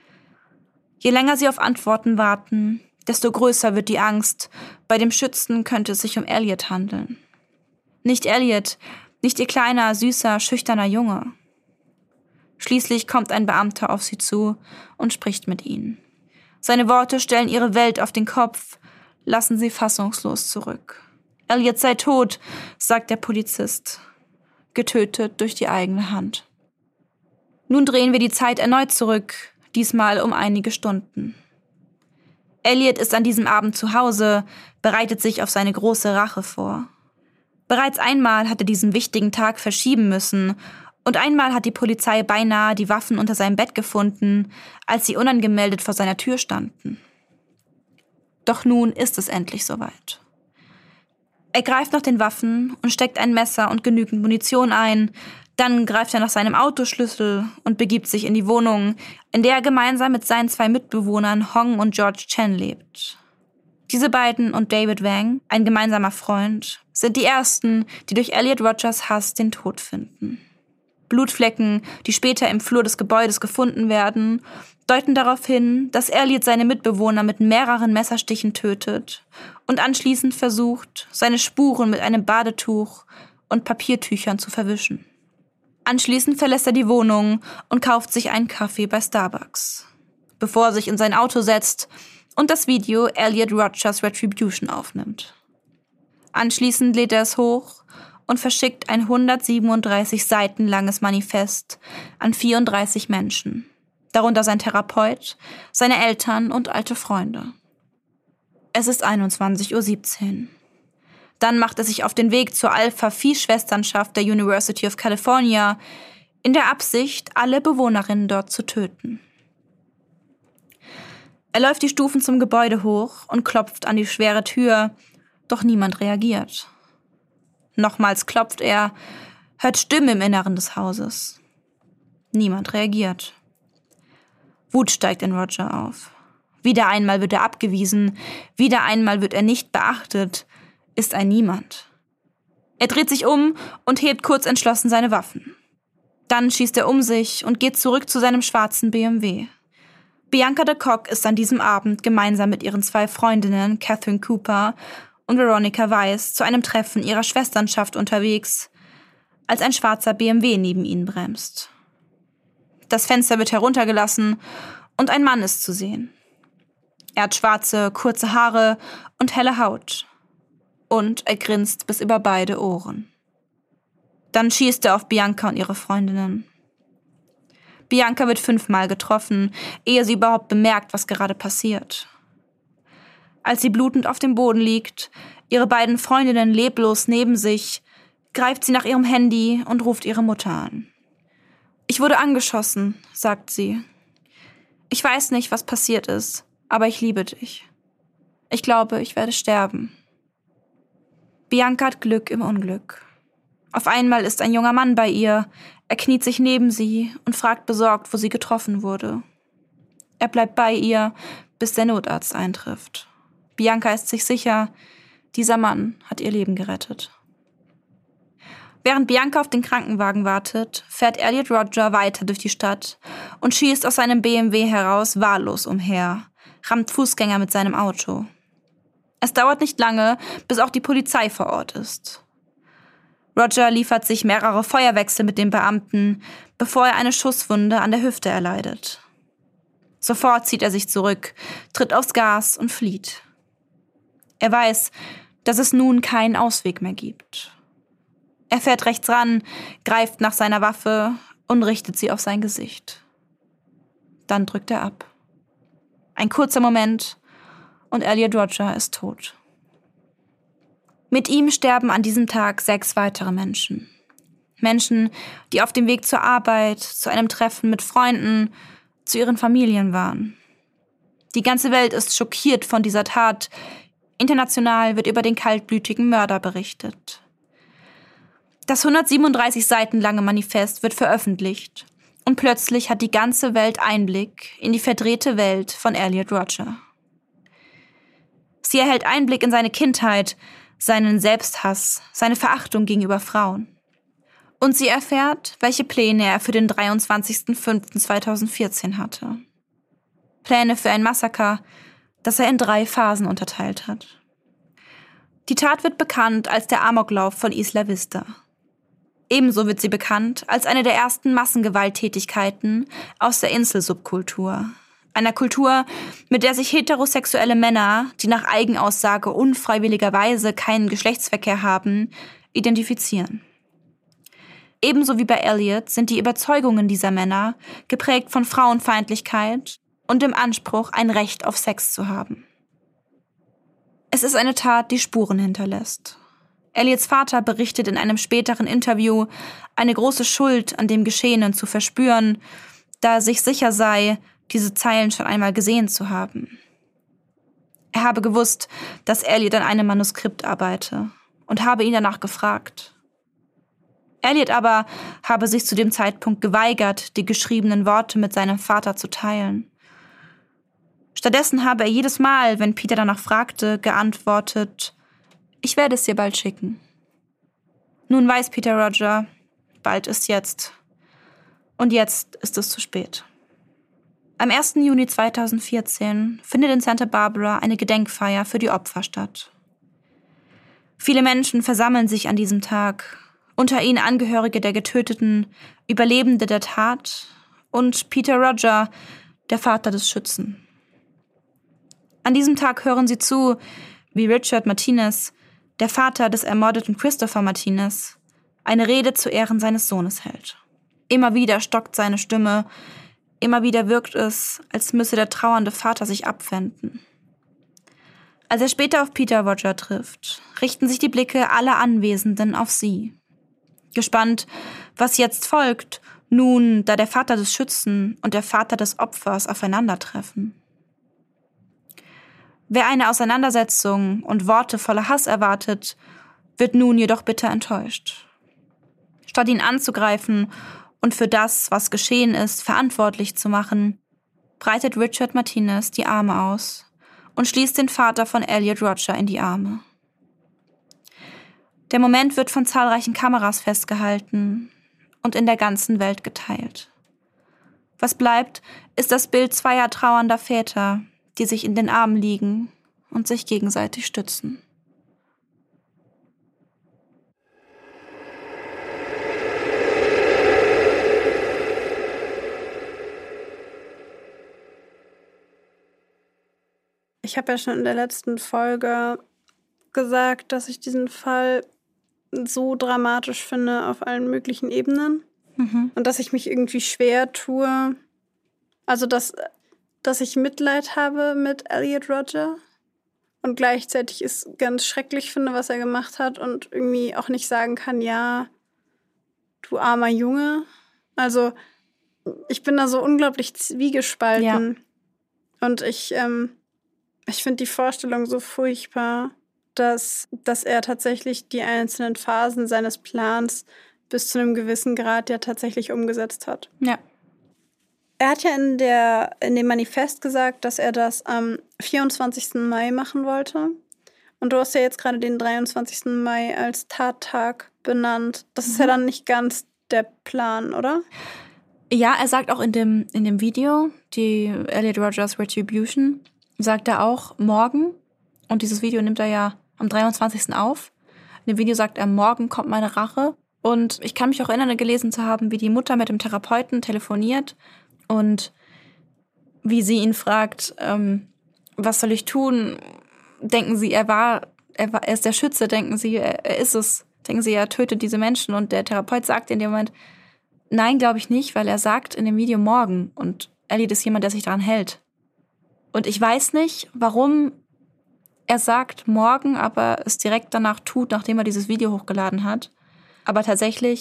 S2: Je länger sie auf Antworten warten, desto größer wird die Angst, bei dem Schützen könnte es sich um Elliot handeln. Nicht Elliot, nicht ihr kleiner, süßer, schüchterner Junge. Schließlich kommt ein Beamter auf sie zu und spricht mit ihnen. Seine Worte stellen ihre Welt auf den Kopf, lassen sie fassungslos zurück. Elliot sei tot, sagt der Polizist, getötet durch die eigene Hand. Nun drehen wir die Zeit erneut zurück, diesmal um einige Stunden. Elliot ist an diesem Abend zu Hause, bereitet sich auf seine große Rache vor. Bereits einmal hat er diesen wichtigen Tag verschieben müssen und einmal hat die Polizei beinahe die Waffen unter seinem Bett gefunden, als sie unangemeldet vor seiner Tür standen. Doch nun ist es endlich soweit. Er greift nach den Waffen und steckt ein Messer und genügend Munition ein, dann greift er nach seinem Autoschlüssel und begibt sich in die Wohnung, in der er gemeinsam mit seinen 2 Mitbewohnern Hong und George Chen lebt. Diese beiden und David Wang, ein gemeinsamer Freund, sind die ersten, die durch Elliot Rogers Hass den Tod finden. Blutflecken, die später im Flur des Gebäudes gefunden werden, deuten darauf hin, dass Elliot seine Mitbewohner mit mehreren Messerstichen tötet und anschließend versucht, seine Spuren mit einem Badetuch und Papiertüchern zu verwischen. Anschließend verlässt er die Wohnung und kauft sich einen Kaffee bei Starbucks, bevor er sich in sein Auto setzt und das Video Elliot Rogers Retribution aufnimmt. Anschließend lädt er es hoch und verschickt ein 137 Seiten langes Manifest an 34 Menschen, darunter sein Therapeut, seine Eltern und alte Freunde. Es ist 21:17 Uhr. Dann macht er sich auf den Weg zur Alpha-Phi-Schwesternschaft der University of California, in der Absicht, alle Bewohnerinnen dort zu töten. Er läuft die Stufen zum Gebäude hoch und klopft an die schwere Tür, doch niemand reagiert. Nochmals klopft er, hört Stimmen im Inneren des Hauses. Niemand reagiert. Wut steigt in Roger auf. Wieder einmal wird er abgewiesen, wieder einmal wird er nicht beachtet, ist ein Niemand. Er dreht sich um und hebt kurz entschlossen seine Waffen. Dann schießt er um sich und geht zurück zu seinem schwarzen BMW. Bianca de Kock ist an diesem Abend gemeinsam mit ihren 2 Freundinnen, Catherine Cooper und Veronica Weiss, zu einem Treffen ihrer Schwesternschaft unterwegs, als ein schwarzer BMW neben ihnen bremst. Das Fenster wird heruntergelassen und ein Mann ist zu sehen. Er hat schwarze, kurze Haare und helle Haut. Und er grinst bis über beide Ohren. Dann schießt er auf Bianca und ihre Freundinnen. Bianca wird 5-mal getroffen, ehe sie überhaupt bemerkt, was gerade passiert. Als sie blutend auf dem Boden liegt, ihre beiden Freundinnen leblos neben sich, greift sie nach ihrem Handy und ruft ihre Mutter an. »Ich wurde angeschossen«, sagt sie. »Ich weiß nicht, was passiert ist, aber ich liebe dich. Ich glaube, ich werde sterben.« Bianca hat Glück im Unglück. Auf einmal ist ein junger Mann bei ihr, er kniet sich neben sie und fragt besorgt, wo sie getroffen wurde. Er bleibt bei ihr, bis der Notarzt eintrifft. Bianca ist sich sicher, dieser Mann hat ihr Leben gerettet. Während Bianca auf den Krankenwagen wartet, fährt Elliot Roger weiter durch die Stadt und schießt aus seinem BMW heraus wahllos umher, rammt Fußgänger mit seinem Auto. Es dauert nicht lange, bis auch die Polizei vor Ort ist. Roger liefert sich mehrere Feuerwechsel mit den Beamten, bevor er eine Schusswunde an der Hüfte erleidet. Sofort zieht er sich zurück, tritt aufs Gas und flieht. Er weiß, dass es nun keinen Ausweg mehr gibt. Er fährt rechts ran, greift nach seiner Waffe und richtet sie auf sein Gesicht. Dann drückt er ab. Ein kurzer Moment und Elliot Roger ist tot. Mit ihm sterben an diesem Tag 6 weitere Menschen. Menschen, die auf dem Weg zur Arbeit, zu einem Treffen mit Freunden, zu ihren Familien waren. Die ganze Welt ist schockiert von dieser Tat. International wird über den kaltblütigen Mörder berichtet. Das 137 Seiten lange Manifest wird veröffentlicht und plötzlich hat die ganze Welt Einblick in die verdrehte Welt von Elliot Rodger. Sie erhält Einblick in seine Kindheit, seinen Selbsthass, seine Verachtung gegenüber Frauen. Und sie erfährt, welche Pläne er für den 23.05.2014 hatte. Pläne für ein Massaker, das er in 3 Phasen unterteilt hat. Die Tat wird bekannt als der Amoklauf von Isla Vista. Ebenso wird sie bekannt als eine der ersten Massengewalttätigkeiten aus der Inselsubkultur. Einer Kultur, mit der sich heterosexuelle Männer, die nach Eigenaussage unfreiwilligerweise keinen Geschlechtsverkehr haben, identifizieren. Ebenso wie bei Elliot sind die Überzeugungen dieser Männer geprägt von Frauenfeindlichkeit und dem Anspruch, ein Recht auf Sex zu haben. Es ist eine Tat, die Spuren hinterlässt. Elliots Vater berichtet in einem späteren Interview, eine große Schuld an dem Geschehenen zu verspüren, da er sich sicher sei, diese Zeilen schon einmal gesehen zu haben. Er habe gewusst, dass Elliot an einem Manuskript arbeite und habe ihn danach gefragt. Elliot aber habe sich zu dem Zeitpunkt geweigert, die geschriebenen Worte mit seinem Vater zu teilen. Stattdessen habe er jedes Mal, wenn Peter danach fragte, geantwortet: Ich werde es dir bald schicken. Nun weiß Peter Rodger, bald ist jetzt. Und jetzt ist es zu spät. Am 1. Juni 2014 findet in Santa Barbara eine Gedenkfeier für die Opfer statt. Viele Menschen versammeln sich an diesem Tag, unter ihnen Angehörige der Getöteten, Überlebende der Tat und Peter Rodger, der Vater des Schützen. An diesem Tag hören sie zu, wie Richard Martinez, der Vater des ermordeten Christopher Martinez, eine Rede zu Ehren seines Sohnes hält. Immer wieder stockt seine Stimme, immer wieder wirkt es, als müsse der trauernde Vater sich abwenden. Als er später auf Peter Rodger trifft, richten sich die Blicke aller Anwesenden auf sie. Gespannt, was jetzt folgt, nun, da der Vater des Schützen und der Vater des Opfers aufeinandertreffen. Wer eine Auseinandersetzung und Worte voller Hass erwartet, wird nun jedoch bitter enttäuscht. Statt ihn anzugreifen und für das, was geschehen ist, verantwortlich zu machen, breitet Richard Martinez die Arme aus und schließt den Vater von Elliot Rodger in die Arme. Der Moment wird von zahlreichen Kameras festgehalten und in der ganzen Welt geteilt. Was bleibt, ist das Bild zweier trauernder Väter, die sich in den Armen liegen und sich gegenseitig stützen.
S1: Ich habe ja schon in der letzten Folge gesagt, dass ich diesen Fall so dramatisch finde auf allen möglichen Ebenen. Und dass ich mich irgendwie schwer tue. Also, dass ich Mitleid habe mit Elliot Rodger und gleichzeitig es ganz schrecklich finde, was er gemacht hat und irgendwie auch nicht sagen kann, ja, du armer Junge. Also, ich bin da so unglaublich zwiegespalten. Ja. Und ich finde die Vorstellung so furchtbar, dass er tatsächlich die einzelnen Phasen seines Plans bis zu einem gewissen Grad ja tatsächlich umgesetzt hat.
S2: Ja.
S1: Er hat ja in dem Manifest gesagt, dass er das am 24. Mai machen wollte. Und du hast ja jetzt gerade den 23. Mai als Tattag benannt. Das ist ja dann nicht ganz der Plan, oder?
S2: Ja, er sagt auch in dem Video, die Elliot Rodgers Retribution, sagt er auch morgen. Und dieses Video nimmt er ja am 23. auf. In dem Video sagt er, morgen kommt meine Rache. Und ich kann mich auch erinnern, gelesen zu haben, wie die Mutter mit dem Therapeuten telefoniert und wie sie ihn fragt, was soll ich tun? Denken Sie, er ist der Schütze, denken Sie, er ist es. Denken Sie, er tötet diese Menschen. Und der Therapeut sagt in dem Moment, nein, glaube ich nicht, weil er sagt in dem Video morgen. Und Elliot ist jemand, der sich daran hält. Und ich weiß nicht, warum er sagt morgen, aber es direkt danach tut, nachdem er dieses Video hochgeladen hat. Aber tatsächlich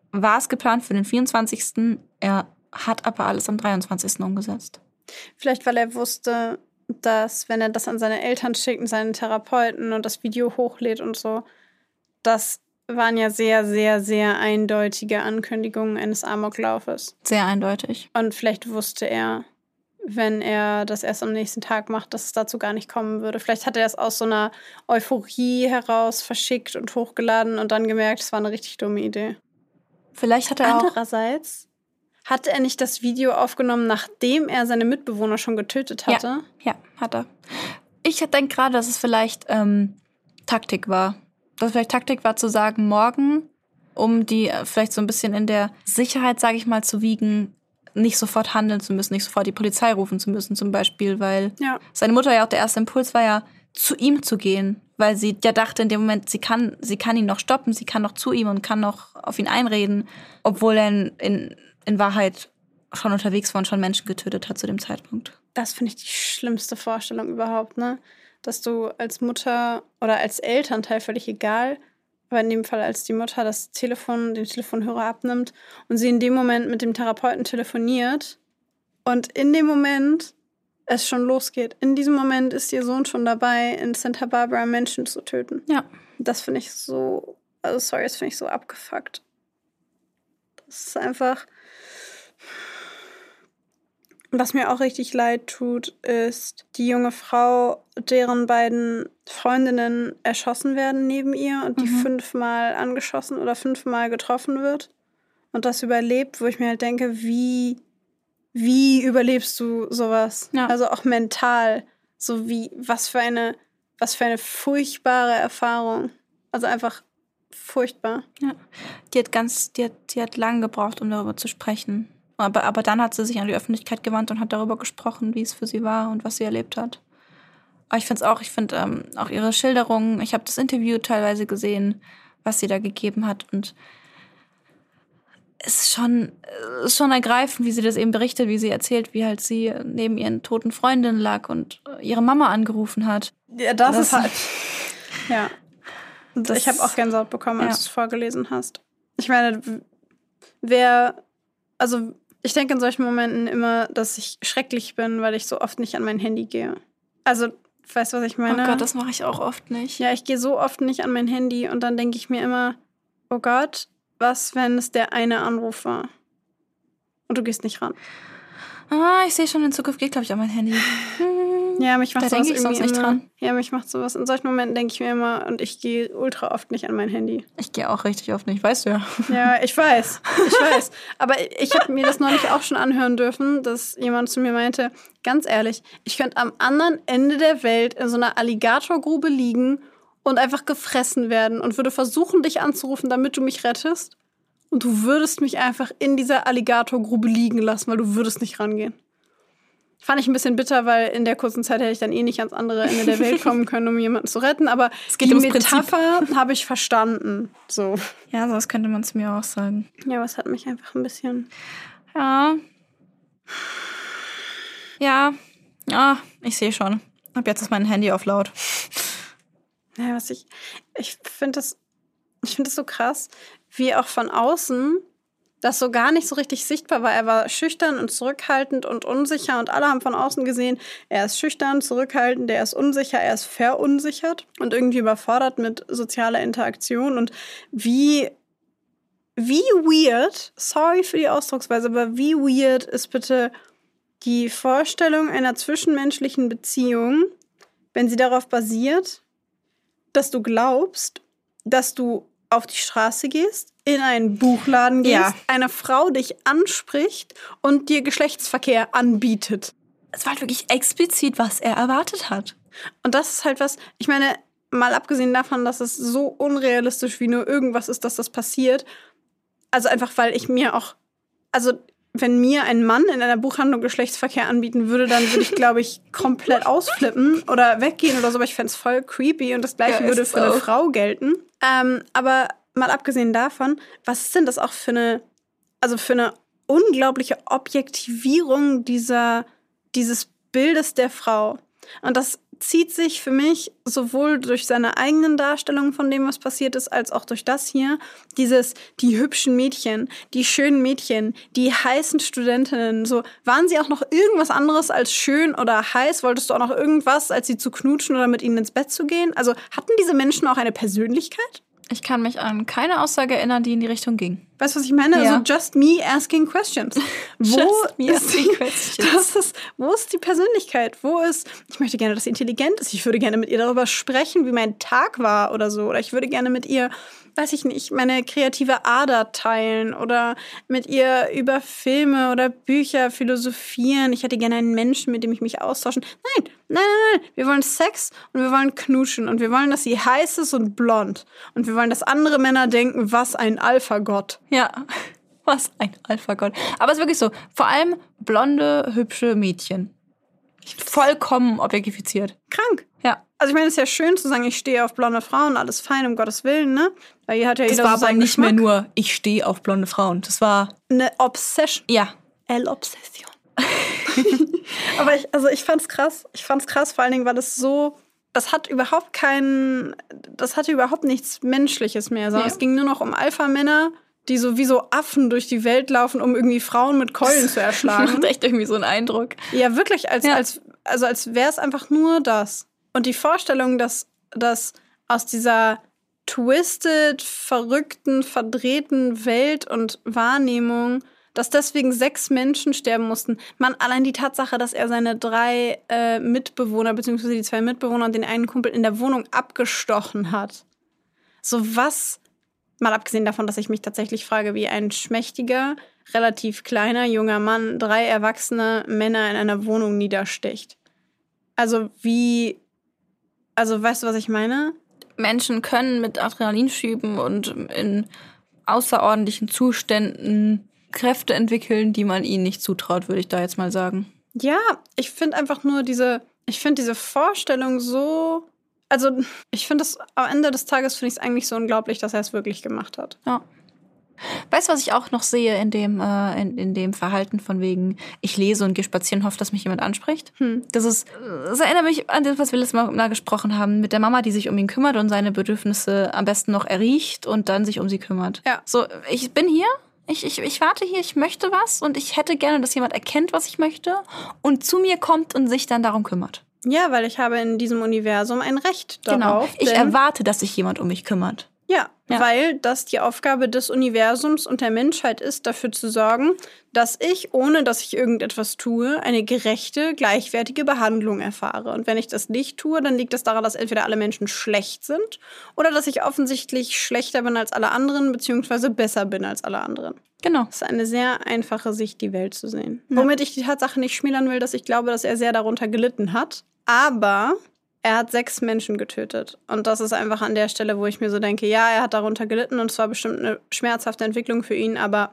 S2: war es geplant für den 24. Er hat aber alles am 23. umgesetzt.
S1: Vielleicht, weil er wusste, dass, wenn er das an seine Eltern schickt und seinen Therapeuten und das Video hochlädt und so, das waren ja sehr, sehr, sehr eindeutige Ankündigungen eines Amoklaufes.
S2: Sehr eindeutig.
S1: Und vielleicht wusste er, wenn er das erst am nächsten Tag macht, dass es dazu gar nicht kommen würde. Vielleicht hat er es aus so einer Euphorie heraus verschickt und hochgeladen und dann gemerkt, es war eine richtig dumme Idee.
S2: Vielleicht hat er auch...
S1: Andererseits hatte er nicht das Video aufgenommen, nachdem er seine Mitbewohner schon getötet hatte?
S2: Ja, hat er. Ich denke gerade, dass es vielleicht Taktik war. Dass es vielleicht Taktik war zu sagen, morgen, um die vielleicht so ein bisschen in der Sicherheit, sage ich mal, zu wiegen, nicht sofort handeln zu müssen, nicht sofort die Polizei rufen zu müssen zum Beispiel, weil seine Mutter ja auch der erste Impuls war ja, zu ihm zu gehen, weil sie ja dachte in dem Moment, sie kann ihn noch stoppen, sie kann noch zu ihm und kann noch auf ihn einreden, obwohl er in Wahrheit schon unterwegs war und schon Menschen getötet hat zu dem Zeitpunkt.
S1: Das finde ich die schlimmste Vorstellung überhaupt, ne? Dass du als Mutter oder als Elternteil, völlig egal, aber in dem Fall als die Mutter den Telefonhörer abnimmt und sie in dem Moment mit dem Therapeuten telefoniert und in dem Moment es schon losgeht. In diesem Moment ist ihr Sohn schon dabei, in Santa Barbara Menschen zu töten.
S2: Ja.
S1: Das finde ich so, das finde ich so abgefuckt. Das ist einfach... Was mir auch richtig leid tut, ist die junge Frau, deren beiden Freundinnen erschossen werden neben ihr und die 5-mal angeschossen oder 5-mal getroffen wird und das überlebt, wo ich mir halt denke, wie überlebst du sowas? Ja. Also auch mental, so wie, was für eine furchtbare Erfahrung. Also einfach furchtbar.
S2: Ja. Die hat lange gebraucht, um darüber zu sprechen. Aber dann hat sie sich an die Öffentlichkeit gewandt und hat darüber gesprochen, wie es für sie war und was sie erlebt hat. Aber ich finde auch ihre Schilderungen, ich habe das Interview teilweise gesehen, was sie da gegeben hat. Und es ist schon ergreifend, wie sie das eben berichtet, wie sie erzählt, wie halt sie neben ihren toten Freundinnen lag und ihre Mama angerufen hat.
S1: Ja, das ist halt... Ja. Ich habe auch Gänsehaut bekommen, als du es vorgelesen hast. Ich meine, ich denke in solchen Momenten immer, dass ich schrecklich bin, weil ich so oft nicht an mein Handy gehe. Also, weißt du, was ich meine?
S2: Oh Gott, das mache ich auch oft nicht.
S1: Ja, ich gehe so oft nicht an mein Handy und dann denke ich mir immer, oh Gott, was, wenn es der eine Anruf war? Und du gehst nicht ran.
S2: Ich sehe schon, in Zukunft geht, glaube ich, an mein Handy.
S1: Ja, mich macht sowas
S2: irgendwie nicht dran.
S1: Ja, mich macht sowas. In solchen Momenten denke ich mir immer, und ich gehe ultra oft nicht an mein Handy.
S2: Ich gehe auch richtig oft nicht, weißt du ja.
S1: Ja, ich weiß. Aber ich habe mir das neulich auch schon anhören dürfen, dass jemand zu mir meinte, ganz ehrlich, ich könnte am anderen Ende der Welt in so einer Alligatorgrube liegen und einfach gefressen werden und würde versuchen, dich anzurufen, damit du mich rettest. Und du würdest mich einfach in dieser Alligatorgrube liegen lassen, weil du würdest nicht rangehen. Fand ich ein bisschen bitter, weil in der kurzen Zeit hätte ich dann nicht ans andere Ende der Welt kommen können, um jemanden zu retten. Aber die Metapher habe ich verstanden. So.
S2: Ja, sowas könnte man zu mir auch sagen.
S1: Ja, aber es hat mich einfach ein bisschen...
S2: Ja, ich sehe schon. Ab jetzt ist mein Handy auf laut.
S1: Ja, ich finde das so krass, wie auch von außen das so gar nicht so richtig sichtbar war. Er war schüchtern und zurückhaltend und unsicher und alle haben von außen gesehen, er ist schüchtern, zurückhaltend, er ist unsicher, er ist verunsichert und irgendwie überfordert mit sozialer Interaktion und wie weird, sorry für die Ausdrucksweise, aber wie weird ist bitte die Vorstellung einer zwischenmenschlichen Beziehung, wenn sie darauf basiert, dass du glaubst, dass du auf die Straße gehst, in einen Buchladen gehst, eine Frau dich anspricht und dir Geschlechtsverkehr anbietet.
S2: Es war halt wirklich explizit, was er erwartet hat.
S1: Und das ist halt was, ich meine, mal abgesehen davon, dass es so unrealistisch wie nur irgendwas ist, dass das passiert. Also einfach, weil ich mir auch, also wenn mir ein Mann in einer Buchhandlung Geschlechtsverkehr anbieten würde, dann würde ich, glaube ich, komplett ausflippen oder weggehen oder so, aber ich fände es voll creepy und das Gleiche würde für eine Frau gelten. Aber mal abgesehen davon, was ist denn das auch für eine unglaubliche Objektivierung dieses Bildes der Frau? Und das zieht sich für mich sowohl durch seine eigenen Darstellungen von dem, was passiert ist, als auch durch das hier. Die hübschen Mädchen, die schönen Mädchen, die heißen Studentinnen. So, waren sie auch noch irgendwas anderes als schön oder heiß? Wolltest du auch noch irgendwas, als sie zu knutschen oder mit ihnen ins Bett zu gehen? Also hatten diese Menschen auch eine Persönlichkeit?
S2: Ich kann mich an keine Aussage erinnern, die in die Richtung ging.
S1: Weißt du, was ich meine?
S2: Ja.
S1: Also just me asking questions. Wo ist die Persönlichkeit? Ich möchte gerne, dass sie intelligent ist. Ich würde gerne mit ihr darüber sprechen, wie mein Tag war oder so. Oder ich würde gerne mit ihr, weiß ich nicht, meine kreative Ader teilen oder mit ihr über Filme oder Bücher philosophieren. Ich hätte gerne einen Menschen, mit dem ich mich austauschen. Nein. Wir wollen Sex und wir wollen knutschen und wir wollen, dass sie heiß ist und blond. Und wir wollen, dass andere Männer denken, was ein Alpha-Gott.
S2: Ja, was ein Alpha-Gott. Aber es ist wirklich so, vor allem blonde, hübsche Mädchen. Vollkommen objektifiziert.
S1: Krank.
S2: Ja.
S1: Also ich meine, es ist ja schön zu sagen, ich stehe auf blonde Frauen, alles fein, um Gottes Willen, ne? Weil hier hat ja
S2: Das
S1: jeder
S2: war
S1: so
S2: aber
S1: seinen
S2: nicht
S1: Geschmack.
S2: mehr nur, ich stehe auf blonde Frauen. Das war
S1: Eine Obsession.
S2: ja.
S1: El Obsession. Aber ich fand's krass. Ich fand's krass, vor allen Dingen, weil das hatte überhaupt nichts Menschliches mehr. Sondern
S2: Ja.
S1: Es ging nur noch um Alpha-Männer, die so wie so Affen durch die Welt laufen, um irgendwie Frauen mit Keulen zu erschlagen.
S2: Macht echt irgendwie so einen Eindruck.
S1: Ja, wirklich, als
S2: Ja.
S1: wäre es einfach nur das. Und die Vorstellung, dass aus dieser twisted, verrückten, verdrehten Welt und Wahrnehmung, dass deswegen 6 Menschen sterben mussten. Man, allein die Tatsache, dass er seine 3 Mitbewohner, beziehungsweise die 2 Mitbewohner und den einen Kumpel in der Wohnung abgestochen hat. So was, mal abgesehen davon, dass ich mich tatsächlich frage, wie ein schmächtiger, relativ kleiner, junger Mann 3 erwachsene Männer in einer Wohnung niedersticht. Also weißt du, was ich meine?
S2: Menschen können mit Adrenalinschüben und in außerordentlichen Zuständen Kräfte entwickeln, die man ihnen nicht zutraut, würde ich da jetzt mal sagen.
S1: Ja, ich finde einfach nur diese Vorstellung so, also ich finde es am Ende des Tages finde ich es eigentlich so unglaublich, dass er es wirklich gemacht hat.
S2: Ja. Weißt du, was ich auch noch sehe in dem Verhalten von wegen, ich lese und gehe spazieren, hoffe, dass mich jemand anspricht? Das erinnert mich an das, was wir letztes Mal gesprochen haben, mit der Mama, die sich um ihn kümmert und seine Bedürfnisse am besten noch erriecht und dann sich um sie kümmert.
S1: Ja.
S2: So, ich bin hier, ich warte hier, ich möchte was und ich hätte gerne, dass jemand erkennt, was ich möchte und zu mir kommt und sich dann darum kümmert.
S1: Ja, weil ich habe in diesem Universum ein Recht darauf.
S2: Genau. Ich erwarte, dass sich jemand um mich kümmert.
S1: Ja,
S2: Ja.
S1: weil das die Aufgabe des Universums und der Menschheit ist, dafür zu sorgen, dass ich, ohne dass ich irgendetwas tue, eine gerechte, gleichwertige Behandlung erfahre. Und wenn ich das nicht tue, dann liegt es daran, dass entweder alle Menschen schlecht sind oder dass ich offensichtlich schlechter bin als alle anderen, beziehungsweise besser bin als alle anderen.
S2: Genau.
S1: Das ist eine sehr einfache Sicht, die Welt zu sehen. Ja. Womit ich die Tatsache nicht schmälern will, dass ich glaube, dass er sehr darunter gelitten hat. Aber er hat 6 Menschen getötet. Und das ist einfach an der Stelle, wo ich mir so denke, ja, er hat darunter gelitten und es war bestimmt eine schmerzhafte Entwicklung für ihn, aber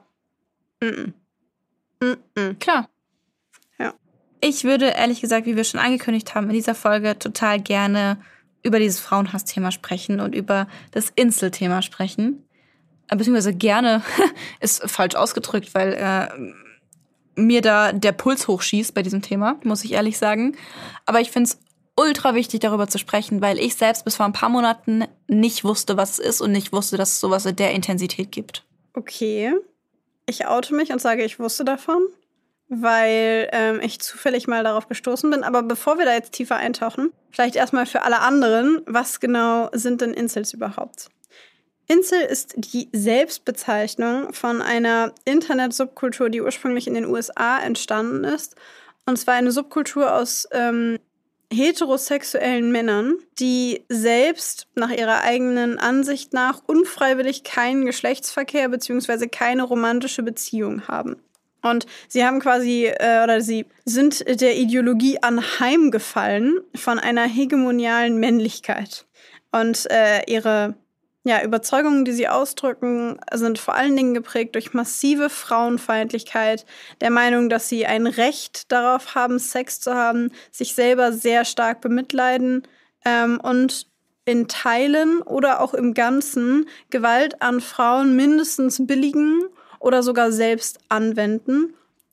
S2: Klar.
S1: Ja.
S2: Ich würde, ehrlich gesagt, wie wir schon angekündigt haben, in dieser Folge total gerne über dieses Frauenhass-Thema sprechen und über das Incel-Thema sprechen. Beziehungsweise gerne ist falsch ausgedrückt, weil mir da der Puls hochschießt bei diesem Thema, muss ich ehrlich sagen. Aber ich finde es ultra wichtig, darüber zu sprechen, weil ich selbst bis vor ein paar Monaten nicht wusste, was es ist und nicht wusste, dass es sowas in der Intensität gibt.
S1: okay. Ich oute mich und sage, ich wusste davon, weil ich zufällig mal darauf gestoßen bin. Aber bevor wir da jetzt tiefer eintauchen, vielleicht erstmal für alle anderen, was genau sind denn Incels überhaupt? Incel ist die Selbstbezeichnung von einer Internet-Subkultur, die ursprünglich in den USA entstanden ist. Und zwar eine Subkultur aus heterosexuellen Männern, die selbst nach ihrer eigenen Ansicht nach unfreiwillig keinen Geschlechtsverkehr bzw. keine romantische Beziehung haben. Und sie haben quasi, sie sind der Ideologie anheimgefallen von einer hegemonialen Männlichkeit. Und ihre Überzeugungen, die sie ausdrücken, sind vor allen Dingen geprägt durch massive Frauenfeindlichkeit, der Meinung, dass sie ein Recht darauf haben, Sex zu haben, sich selber sehr stark bemitleiden und in Teilen oder auch im Ganzen Gewalt an Frauen mindestens billigen oder sogar selbst anwenden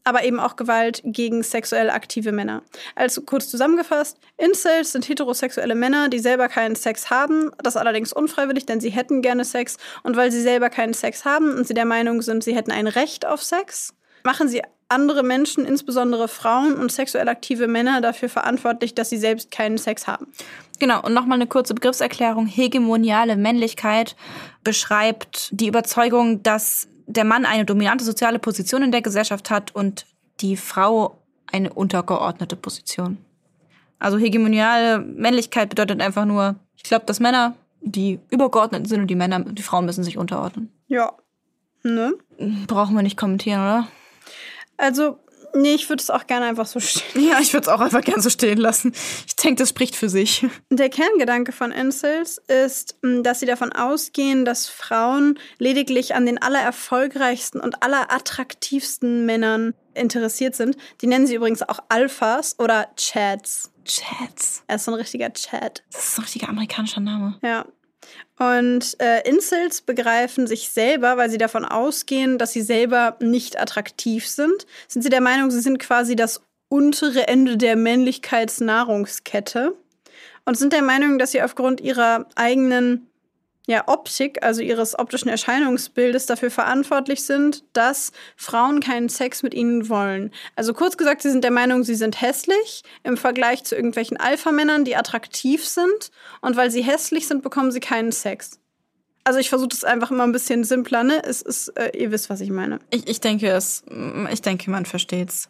S1: aber eben auch Gewalt gegen sexuell aktive Männer. Also kurz zusammengefasst, Incels sind heterosexuelle Männer, die selber keinen Sex haben, das allerdings unfreiwillig, denn sie hätten gerne Sex. Und weil sie selber keinen Sex haben und sie der Meinung sind, sie hätten ein Recht auf Sex, machen sie andere Menschen, insbesondere Frauen und sexuell aktive Männer, dafür verantwortlich, dass sie selbst keinen Sex haben.
S2: Genau, und nochmal eine kurze Begriffserklärung. Hegemoniale Männlichkeit beschreibt die Überzeugung, dass der Mann eine dominante soziale Position in der Gesellschaft hat und die Frau eine untergeordnete Position. Also hegemoniale Männlichkeit bedeutet einfach nur, ich glaube, dass Männer die übergeordnet sind und die Frauen müssen sich unterordnen.
S1: Ja, ne?
S2: Brauchen wir nicht kommentieren, oder?
S1: Also, nee, ich würde es auch gerne einfach so stehen.
S2: Ja, ich würde es auch einfach gerne so stehen lassen. Ich denke, das spricht für sich.
S1: Der Kerngedanke von Incels ist, dass sie davon ausgehen, dass Frauen lediglich an den allererfolgreichsten und allerattraktivsten Männern interessiert sind. Die nennen sie übrigens auch Alphas oder Chads.
S2: Chads?
S1: Er ist so ein richtiger Chad.
S2: Das ist ein richtiger amerikanischer Name.
S1: Ja. Und Incels begreifen sich selber, weil sie davon ausgehen, dass sie selber nicht attraktiv sind. Sind sie der Meinung, sie sind quasi das untere Ende der Männlichkeitsnahrungskette und sind der Meinung, dass sie aufgrund ihrer eigenen Optik, also ihres optischen Erscheinungsbildes, dafür verantwortlich sind, dass Frauen keinen Sex mit ihnen wollen. Also kurz gesagt, sie sind der Meinung, sie sind hässlich im Vergleich zu irgendwelchen Alpha-Männern, die attraktiv sind. Und weil sie hässlich sind, bekommen sie keinen Sex. Also ich versuche das einfach immer ein bisschen simpler, ne? Es ist, ihr wisst, was ich meine.
S2: Ich denke, man versteht's.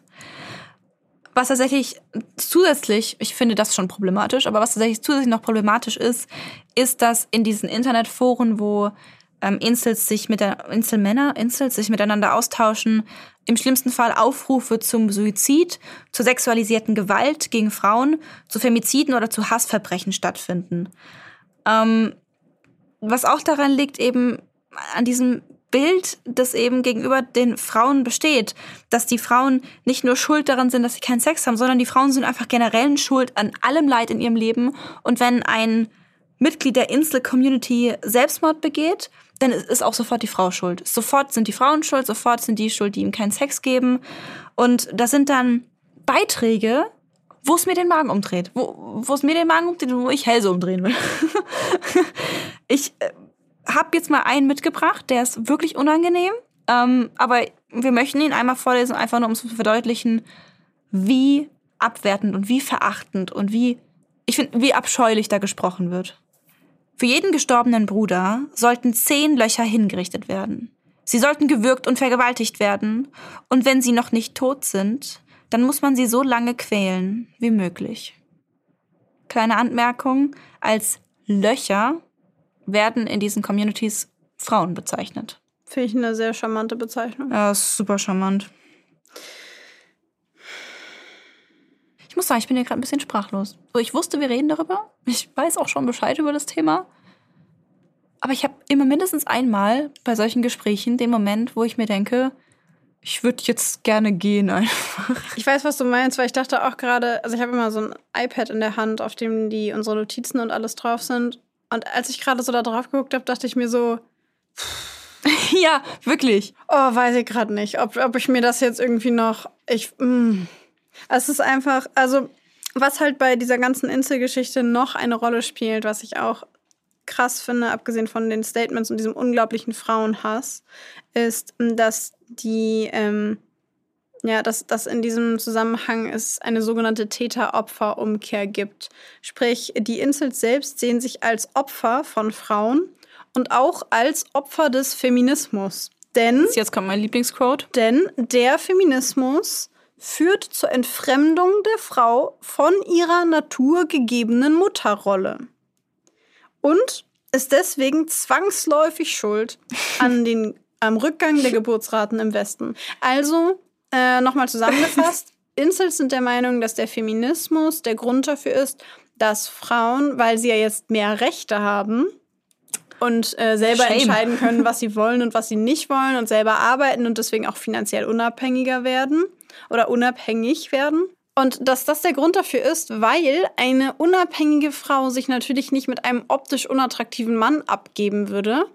S2: Was tatsächlich zusätzlich, ich finde das schon problematisch, aber was tatsächlich zusätzlich noch problematisch ist, dass in diesen Internetforen, wo Incels sich miteinander austauschen, im schlimmsten Fall Aufrufe zum Suizid, zur sexualisierten Gewalt gegen Frauen, zu Femiziden oder zu Hassverbrechen stattfinden. Was auch daran liegt, eben an diesem Bild, das eben gegenüber den Frauen besteht, dass die Frauen nicht nur schuld daran sind, dass sie keinen Sex haben, sondern die Frauen sind einfach generell schuld an allem Leid in ihrem Leben. Und wenn ein Mitglied der Incel-Community Selbstmord begeht, dann ist auch sofort die Frau schuld. Sofort sind die Frauen schuld, sofort sind die schuld, die ihm keinen Sex geben. Und das sind dann Beiträge, wo es mir den Magen umdreht. Wo es mir den Magen umdreht, wo ich Hälse umdrehen will. Ich habe jetzt mal einen mitgebracht, der ist wirklich unangenehm. Aber wir möchten ihn einmal vorlesen, einfach nur um zu verdeutlichen, wie abwertend und wie verachtend und wie abscheulich da gesprochen wird. Für jeden gestorbenen Bruder sollten 10 Löcher hingerichtet werden. Sie sollten gewürgt und vergewaltigt werden. Und wenn sie noch nicht tot sind, dann muss man sie so lange quälen wie möglich. Kleine Anmerkung, als Löcher werden in diesen Communities Frauen bezeichnet.
S1: Finde ich eine sehr charmante Bezeichnung.
S2: Ja, ist super charmant. Ich muss sagen, ich bin hier gerade ein bisschen sprachlos. So, ich wusste, wir reden darüber. Ich weiß auch schon Bescheid über das Thema. Aber ich habe immer mindestens einmal bei solchen Gesprächen den Moment, wo ich mir denke, ich würde jetzt gerne gehen einfach.
S1: Ich weiß, was du meinst, weil ich dachte auch gerade, also ich habe immer so ein iPad in der Hand, auf dem unsere Notizen und alles drauf sind. Und als ich gerade so da drauf geguckt habe, dachte ich mir so,
S2: ja, wirklich.
S1: Oh, weiß ich gerade nicht, ob ich mir das jetzt irgendwie noch, Es ist einfach, also was halt bei dieser ganzen Incel-Geschichte noch eine Rolle spielt, was ich auch krass finde, abgesehen von den Statements und diesem unglaublichen Frauenhass, ist, dass dass in diesem Zusammenhang es eine sogenannte Täter-Opfer-Umkehr gibt. Sprich, die Incels selbst sehen sich als Opfer von Frauen und auch als Opfer des Feminismus.
S2: Jetzt kommt mein Lieblingsquote.
S1: Denn der Feminismus führt zur Entfremdung der Frau von ihrer naturgegebenen Mutterrolle und ist deswegen zwangsläufig schuld am Rückgang der Geburtsraten im Westen. Also, nochmal zusammengefasst, Incels sind der Meinung, dass der Feminismus der Grund dafür ist, dass Frauen, weil sie ja jetzt mehr Rechte haben und selber entscheiden können, was sie wollen und was sie nicht wollen und selber arbeiten und deswegen auch finanziell unabhängiger werden oder unabhängig werden. Und dass das der Grund dafür ist, weil eine unabhängige Frau sich natürlich nicht mit einem optisch unattraktiven Mann abgeben würde,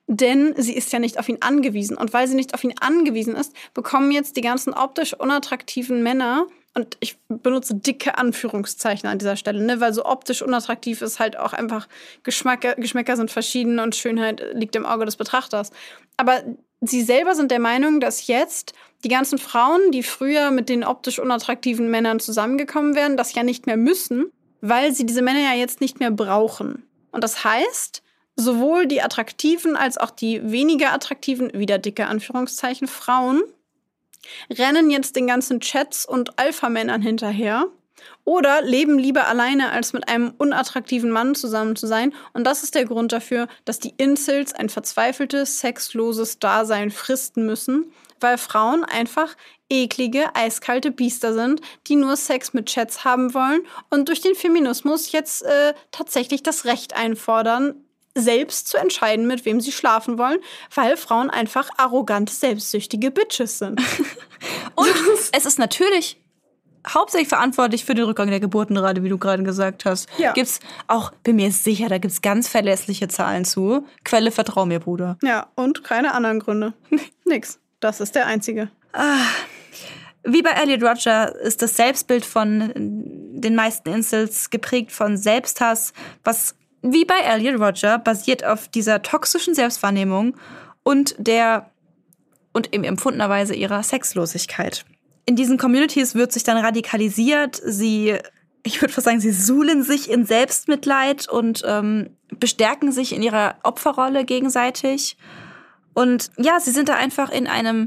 S1: Denn sie ist ja nicht auf ihn angewiesen. Und weil sie nicht auf ihn angewiesen ist, bekommen jetzt die ganzen optisch unattraktiven Männer, und ich benutze dicke Anführungszeichen an dieser Stelle, ne, weil so optisch unattraktiv ist halt auch einfach, Geschmäcker sind verschieden und Schönheit liegt im Auge des Betrachters. Aber sie selber sind der Meinung, dass jetzt die ganzen Frauen, die früher mit den optisch unattraktiven Männern zusammengekommen wären, das ja nicht mehr müssen, weil sie diese Männer ja jetzt nicht mehr brauchen. Und das heißt, sowohl die attraktiven als auch die weniger attraktiven, wieder dicke Anführungszeichen, Frauen, rennen jetzt den ganzen Chats und Alpha-Männern hinterher oder leben lieber alleine, als mit einem unattraktiven Mann zusammen zu sein. Und das ist der Grund dafür, dass die Incels ein verzweifeltes, sexloses Dasein fristen müssen, weil Frauen einfach eklige, eiskalte Biester sind, die nur Sex mit Chats haben wollen und durch den Feminismus jetzt tatsächlich das Recht einfordern, selbst zu entscheiden, mit wem sie schlafen wollen, weil Frauen einfach arrogante, selbstsüchtige Bitches sind.
S2: Und es ist natürlich hauptsächlich verantwortlich für den Rückgang der Geburtenrate, wie du gerade gesagt hast.
S1: Ja.
S2: Gibt's auch, bin mir sicher, da gibt's ganz verlässliche Zahlen zu. Quelle, vertrau mir, Bruder.
S1: Ja, und keine anderen Gründe. Nix. Das ist der einzige.
S2: Wie bei Elliot Rodger ist das Selbstbild von den meisten Incels geprägt von Selbsthass, was wie bei Elliot Rodger basiert auf dieser toxischen Selbstwahrnehmung und in empfundenerweise ihrer Sexlosigkeit. In diesen Communities wird sich dann radikalisiert. Ich würde fast sagen, sie suhlen sich in Selbstmitleid und bestärken sich in ihrer Opferrolle gegenseitig. Und ja, sie sind da einfach in einem,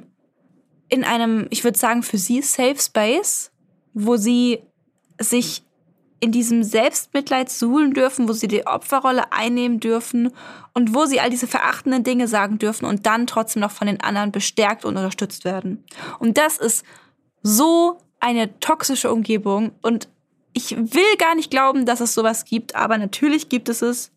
S2: ich würde sagen, für sie Safe Space, wo sie sich in diesem Selbstmitleid suhlen dürfen, wo sie die Opferrolle einnehmen dürfen und wo sie all diese verachtenden Dinge sagen dürfen und dann trotzdem noch von den anderen bestärkt und unterstützt werden. Und das ist so eine toxische Umgebung und ich will gar nicht glauben, dass es sowas gibt, aber natürlich gibt es es.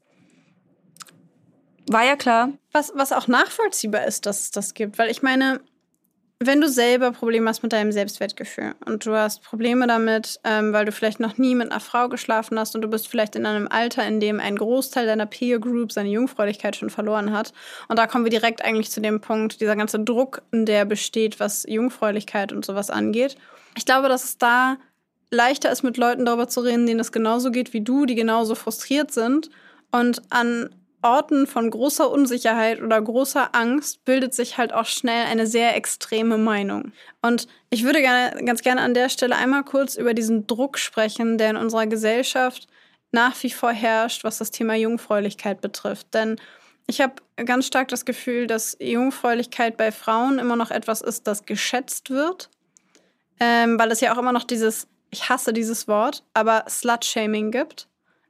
S2: War ja klar.
S1: Was auch nachvollziehbar ist, dass es das gibt. Weil ich meine, wenn du selber Probleme hast mit deinem Selbstwertgefühl und du hast Probleme damit, weil du vielleicht noch nie mit einer Frau geschlafen hast und du bist vielleicht in einem Alter, in dem ein Großteil deiner Peer Group seine Jungfräulichkeit schon verloren hat. Und da kommen wir direkt eigentlich zu dem Punkt, dieser ganze Druck, der besteht, was Jungfräulichkeit und sowas angeht. Ich glaube, dass es da leichter ist, mit Leuten darüber zu reden, denen es genauso geht wie du, die genauso frustriert sind. Und an Orten von großer Unsicherheit oder großer Angst bildet sich halt auch schnell eine sehr extreme Meinung. Und ich würde ganz gerne an der Stelle einmal kurz über diesen Druck sprechen, der in unserer Gesellschaft nach wie vor herrscht, was das Thema Jungfräulichkeit betrifft. Denn ich habe ganz stark das Gefühl, dass Jungfräulichkeit bei Frauen immer noch etwas ist, das geschätzt wird. Weil es ja auch immer noch dieses, ich hasse dieses Wort, aber Slut-Shaming gibt.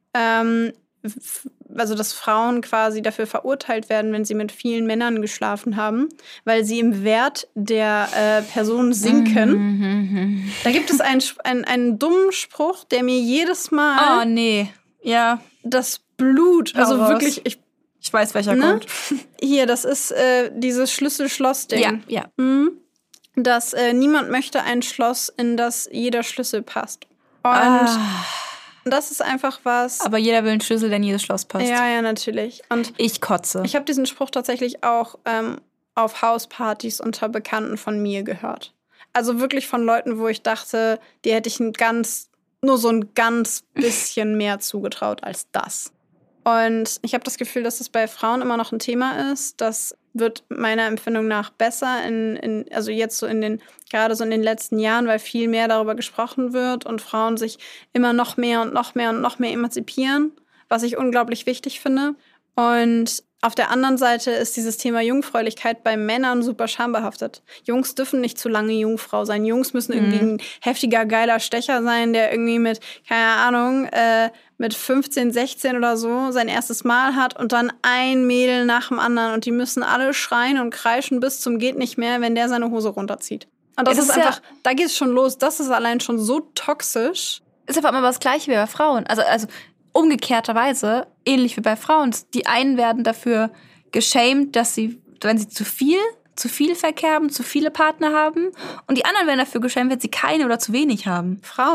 S1: Also dass Frauen quasi dafür verurteilt werden, wenn sie mit vielen Männern geschlafen haben, weil sie im Wert der Person sinken. Da gibt es einen dummen Spruch, der mir jedes Mal das Blut, also wirklich,
S2: ich weiß, welcher kommt.
S1: Hier, das ist dieses Schlüssel-Schloss-Ding.
S2: Ja.
S1: Dass niemand möchte ein Schloss, in das jeder Schlüssel passt. Und das ist einfach was.
S2: Aber jeder will einen Schlüssel, der in jedes Schloss passt.
S1: Ja, natürlich. Und
S2: ich kotze.
S1: Ich habe diesen Spruch tatsächlich auch auf Hauspartys unter Bekannten von mir gehört. Also wirklich von Leuten, wo ich dachte, die hätte ich nur so ein ganz bisschen mehr zugetraut als das. Und ich habe das Gefühl, dass es bei Frauen immer noch ein Thema ist. Das wird meiner Empfindung nach besser, also jetzt so gerade so in den letzten Jahren, weil viel mehr darüber gesprochen wird und Frauen sich immer noch mehr und noch mehr und noch mehr emanzipieren, was ich unglaublich wichtig finde. Und auf der anderen Seite ist dieses Thema Jungfräulichkeit bei Männern super schambehaftet. Jungs dürfen nicht zu lange Jungfrau sein. Jungs müssen irgendwie ein heftiger, geiler Stecher sein, der irgendwie mit, keine Ahnung, mit 15, 16 oder so sein erstes Mal hat und dann ein Mädel nach dem anderen. Und die müssen alle schreien und kreischen bis zum geht nicht mehr, wenn der seine Hose runterzieht. Und das ist einfach, da geht es schon los. Das ist allein schon so toxisch.
S2: Ist aber immer das Gleiche wie bei Frauen. Also umgekehrterweise, ähnlich wie bei Frauen. Die einen werden dafür geschämt, dass sie, wenn sie zu viel Verkehr haben, zu viele Partner haben. Und die anderen werden dafür geschämt, wenn sie keine oder zu wenig haben.
S1: Frauen?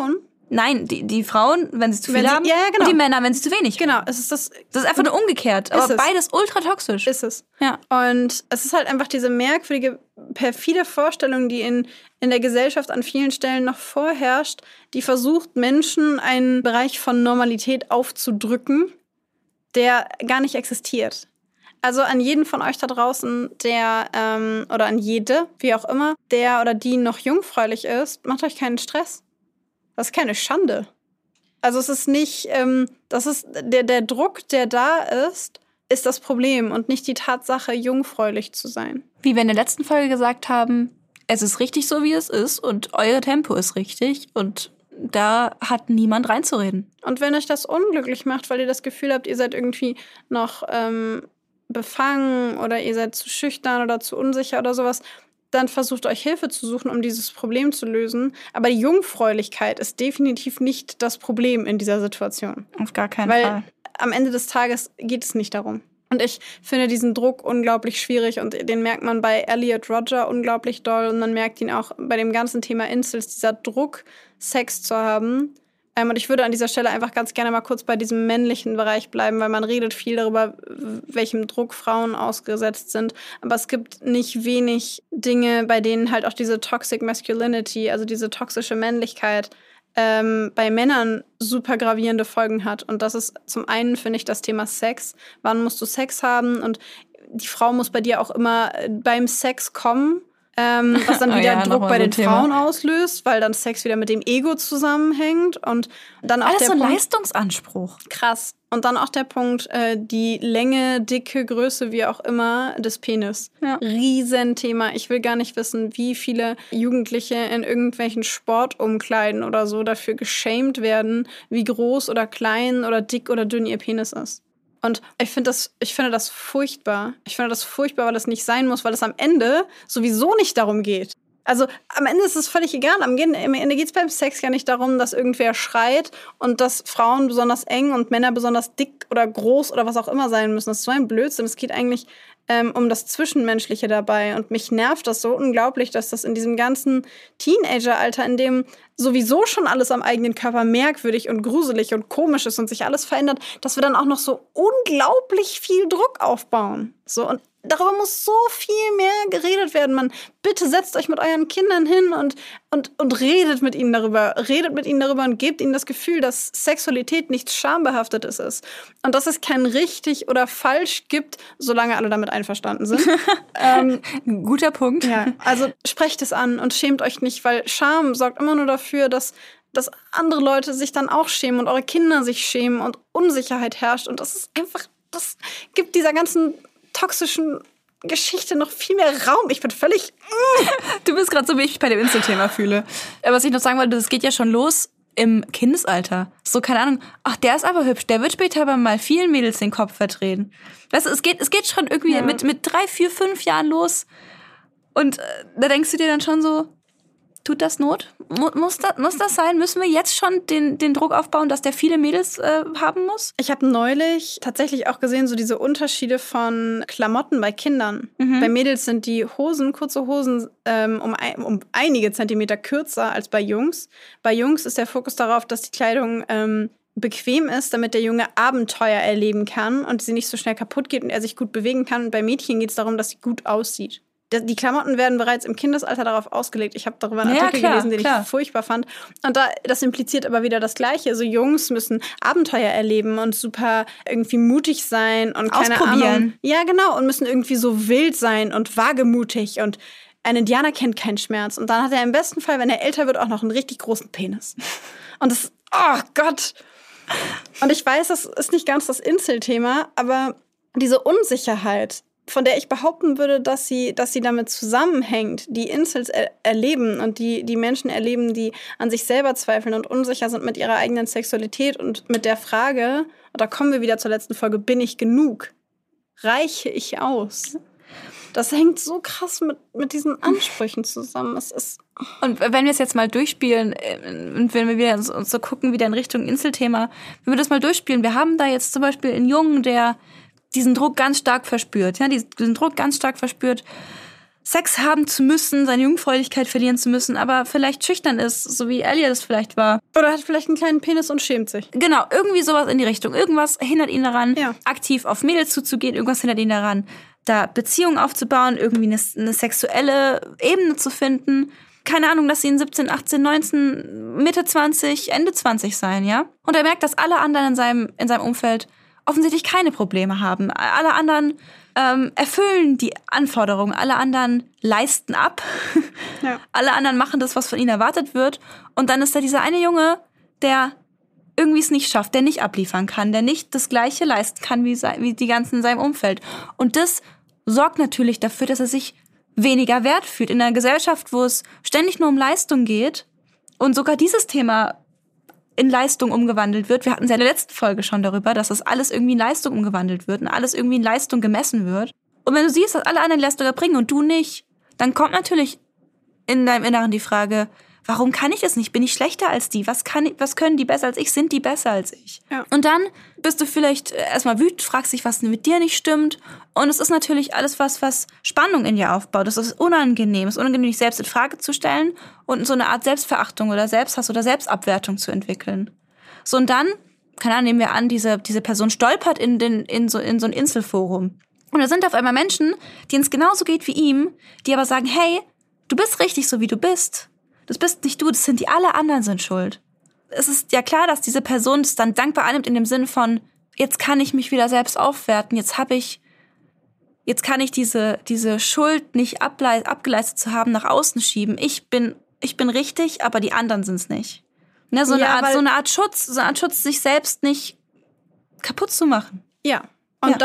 S2: Nein, die Frauen, wenn sie zu viel haben,
S1: ja, genau.
S2: Und die Männer, wenn sie zu wenig.
S1: Genau, es ist das
S2: ist einfach nur umgekehrt, aber beides ultra toxisch.
S1: Ist es.
S2: Ja.
S1: Und es ist halt einfach diese merkwürdige, perfide Vorstellung, die in der Gesellschaft an vielen Stellen noch vorherrscht, die versucht, Menschen einen Bereich von Normalität aufzudrücken, der gar nicht existiert. Also an jeden von euch da draußen, der, oder an jede, wie auch immer, der oder die noch jungfräulich ist, macht euch keinen Stress. Das ist keine Schande. Also es ist nicht, das ist der Druck, der da ist das Problem und nicht die Tatsache, jungfräulich zu sein.
S2: Wie wir in der letzten Folge gesagt haben, es ist richtig so, wie es ist und euer Tempo ist richtig und da hat niemand reinzureden.
S1: Und wenn euch das unglücklich macht, weil ihr das Gefühl habt, ihr seid irgendwie noch befangen oder ihr seid zu schüchtern oder zu unsicher oder sowas, dann versucht euch Hilfe zu suchen, um dieses Problem zu lösen. Aber die Jungfräulichkeit ist definitiv nicht das Problem in dieser Situation.
S2: Auf gar keinen Fall.
S1: Weil am Ende des Tages geht es nicht darum. Und ich finde diesen Druck unglaublich schwierig und den merkt man bei Elliot Rodger unglaublich doll und man merkt ihn auch bei dem ganzen Thema Incels, dieser Druck, Sex zu haben. Und ich würde an dieser Stelle einfach ganz gerne mal kurz bei diesem männlichen Bereich bleiben, weil man redet viel darüber, welchem Druck Frauen ausgesetzt sind. Aber es gibt nicht wenig Dinge, bei denen halt auch diese Toxic Masculinity, also diese toxische Männlichkeit, bei Männern super gravierende Folgen hat. Und das ist zum einen, finde ich, das Thema Sex. Wann musst du Sex haben? Und die Frau muss bei dir auch immer beim Sex kommen. Was dann wieder Druck bei den Frauen auslöst, weil dann Sex wieder mit dem Ego zusammenhängt. Und dann auch
S2: alles
S1: der
S2: so ein
S1: Punkt,
S2: Leistungsanspruch.
S1: Krass. Und dann auch der Punkt, die Länge, Dicke, Größe, wie auch immer, des Penis. Ja. Riesenthema. Ich will gar nicht wissen, wie viele Jugendliche in irgendwelchen Sportumkleiden oder so dafür geschämt werden, wie groß oder klein oder dick oder dünn ihr Penis ist. Und ich finde das furchtbar. Ich finde das furchtbar, weil es nicht sein muss, weil es am Ende sowieso nicht darum geht. Also am Ende ist es völlig egal. Am Ende geht es beim Sex ja nicht darum, dass irgendwer schreit und dass Frauen besonders eng und Männer besonders dick oder groß oder was auch immer sein müssen. Das ist so ein Blödsinn. Es geht eigentlich um das Zwischenmenschliche dabei. Und mich nervt das so unglaublich, dass das in diesem ganzen Teenageralter, in dem sowieso schon alles am eigenen Körper merkwürdig und gruselig und komisch ist und sich alles verändert, dass wir dann auch noch so unglaublich viel Druck aufbauen. So, und darüber muss so viel mehr geredet werden. Man, bitte setzt euch mit euren Kindern hin und redet mit ihnen darüber. Redet mit ihnen darüber und gebt ihnen das Gefühl, dass Sexualität nichts Schambehaftetes ist. Und dass es kein richtig oder falsch gibt, solange alle damit einverstanden sind.
S2: Guter Punkt.
S1: Ja, also sprecht es an und schämt euch nicht, weil Scham sorgt immer nur dafür, dass andere Leute sich dann auch schämen und eure Kinder sich schämen und Unsicherheit herrscht. Und das ist einfach, das gibt dieser ganzen toxischen Geschichte noch viel mehr Raum. Ich bin völlig...
S2: Du bist gerade so, wie ich mich bei dem Incel-Thema fühle. Was ich noch sagen wollte, das geht ja schon los im Kindesalter. So, keine Ahnung, ach, der ist aber hübsch, der wird später aber mal vielen Mädels den Kopf verdrehen. Weißt du, es geht schon irgendwie mit 3, 4, 5 Jahren los. Und da denkst du dir dann schon so, tut das Not? Muss das sein? Müssen wir jetzt schon den Druck aufbauen, dass der viele Mädels haben muss?
S1: Ich habe neulich tatsächlich auch gesehen, so diese Unterschiede von Klamotten bei Kindern. Bei Mädels sind die Hosen, kurze Hosen, um einige Zentimeter kürzer als bei Jungs. Bei Jungs ist der Fokus darauf, dass die Kleidung bequem ist, damit der Junge Abenteuer erleben kann und sie nicht so schnell kaputt geht und er sich gut bewegen kann. Und bei Mädchen geht es darum, dass sie gut aussieht. Die Klamotten werden bereits im Kindesalter darauf ausgelegt. Ich habe darüber einen Artikel gelesen, den ich furchtbar fand. Und das impliziert aber wieder das Gleiche. Also Jungs müssen Abenteuer erleben und super irgendwie mutig sein und keine Ahnung. Ja, genau. Und müssen irgendwie so wild sein und wagemutig. Und ein Indianer kennt keinen Schmerz. Und dann hat er im besten Fall, wenn er älter wird, auch noch einen richtig großen Penis. Und das, oh Gott. Und ich weiß, das ist nicht ganz das Incel-Thema, aber diese Unsicherheit, von der ich behaupten würde, dass sie damit zusammenhängt, die Incels erleben und die Menschen erleben, die an sich selber zweifeln und unsicher sind mit ihrer eigenen Sexualität und mit der Frage, und da kommen wir wieder zur letzten Folge, bin ich genug? Reiche ich aus? Das hängt so krass mit diesen Ansprüchen zusammen. Es ist
S2: und wenn wir es jetzt mal durchspielen und wenn wir wieder uns so gucken, wieder in Richtung Incel-Thema, wenn wir das mal durchspielen, wir haben da jetzt zum Beispiel einen Jungen, der diesen Druck ganz stark verspürt, ja, diesen Druck ganz stark verspürt. Sex haben zu müssen, seine Jungfräulichkeit verlieren zu müssen, aber vielleicht schüchtern ist, so wie Elliot es vielleicht war.
S1: Oder hat vielleicht einen kleinen Penis und schämt sich.
S2: Genau, irgendwie sowas in die Richtung. Irgendwas hindert ihn daran,
S1: Ja.
S2: aktiv auf Mädels zuzugehen. Irgendwas hindert ihn daran, da Beziehungen aufzubauen, irgendwie eine sexuelle Ebene zu finden. Keine Ahnung, dass sie in 17, 18, 19, Mitte 20, Ende 20 sein, ja? Und er merkt, dass alle anderen in seinem Umfeld offensichtlich keine Probleme haben. Alle anderen erfüllen die Anforderungen. Alle anderen leisten ab.
S1: Ja.
S2: Alle anderen machen das, was von ihnen erwartet wird. Und dann ist da dieser eine Junge, der irgendwie es nicht schafft, der nicht abliefern kann, der nicht das Gleiche leisten kann wie die ganzen in seinem Umfeld. Und das sorgt natürlich dafür, dass er sich weniger wert fühlt. In einer Gesellschaft, wo es ständig nur um Leistung geht und sogar dieses Thema in Leistung umgewandelt wird. Wir hatten es ja in der letzten Folge schon darüber, dass das alles irgendwie in Leistung umgewandelt wird und alles irgendwie in Leistung gemessen wird. Und wenn du siehst, dass alle anderen Leistung erbringen und du nicht, dann kommt natürlich in deinem Inneren die Frage, warum kann ich das nicht? Bin ich schlechter als die? Was können die besser als ich? Sind die besser als ich?
S1: Ja.
S2: Und dann bist du vielleicht erstmal wütend, fragst dich, was mit dir nicht stimmt. Und es ist natürlich alles was Spannung in dir aufbaut. Das ist unangenehm. Es ist unangenehm, dich selbst in Frage zu stellen und so eine Art Selbstverachtung oder Selbsthass oder Selbstabwertung zu entwickeln. So, und dann, keine Ahnung, nehmen wir an, diese Person stolpert in so ein Inselforum. Und da sind auf einmal Menschen, denen es genauso geht wie ihm, die aber sagen, hey, du bist richtig so, wie du bist. Das bist nicht du, das sind alle anderen sind schuld. Es ist ja klar, dass diese Person es dann dankbar annimmt in dem Sinne von, jetzt kann ich mich wieder selbst aufwerten, jetzt kann ich diese Schuld nicht abgeleistet zu haben nach außen schieben. Ich bin richtig, aber die anderen sind's nicht. Ne, so eine Art Schutz, sich selbst nicht kaputt zu machen.
S1: Ja. Und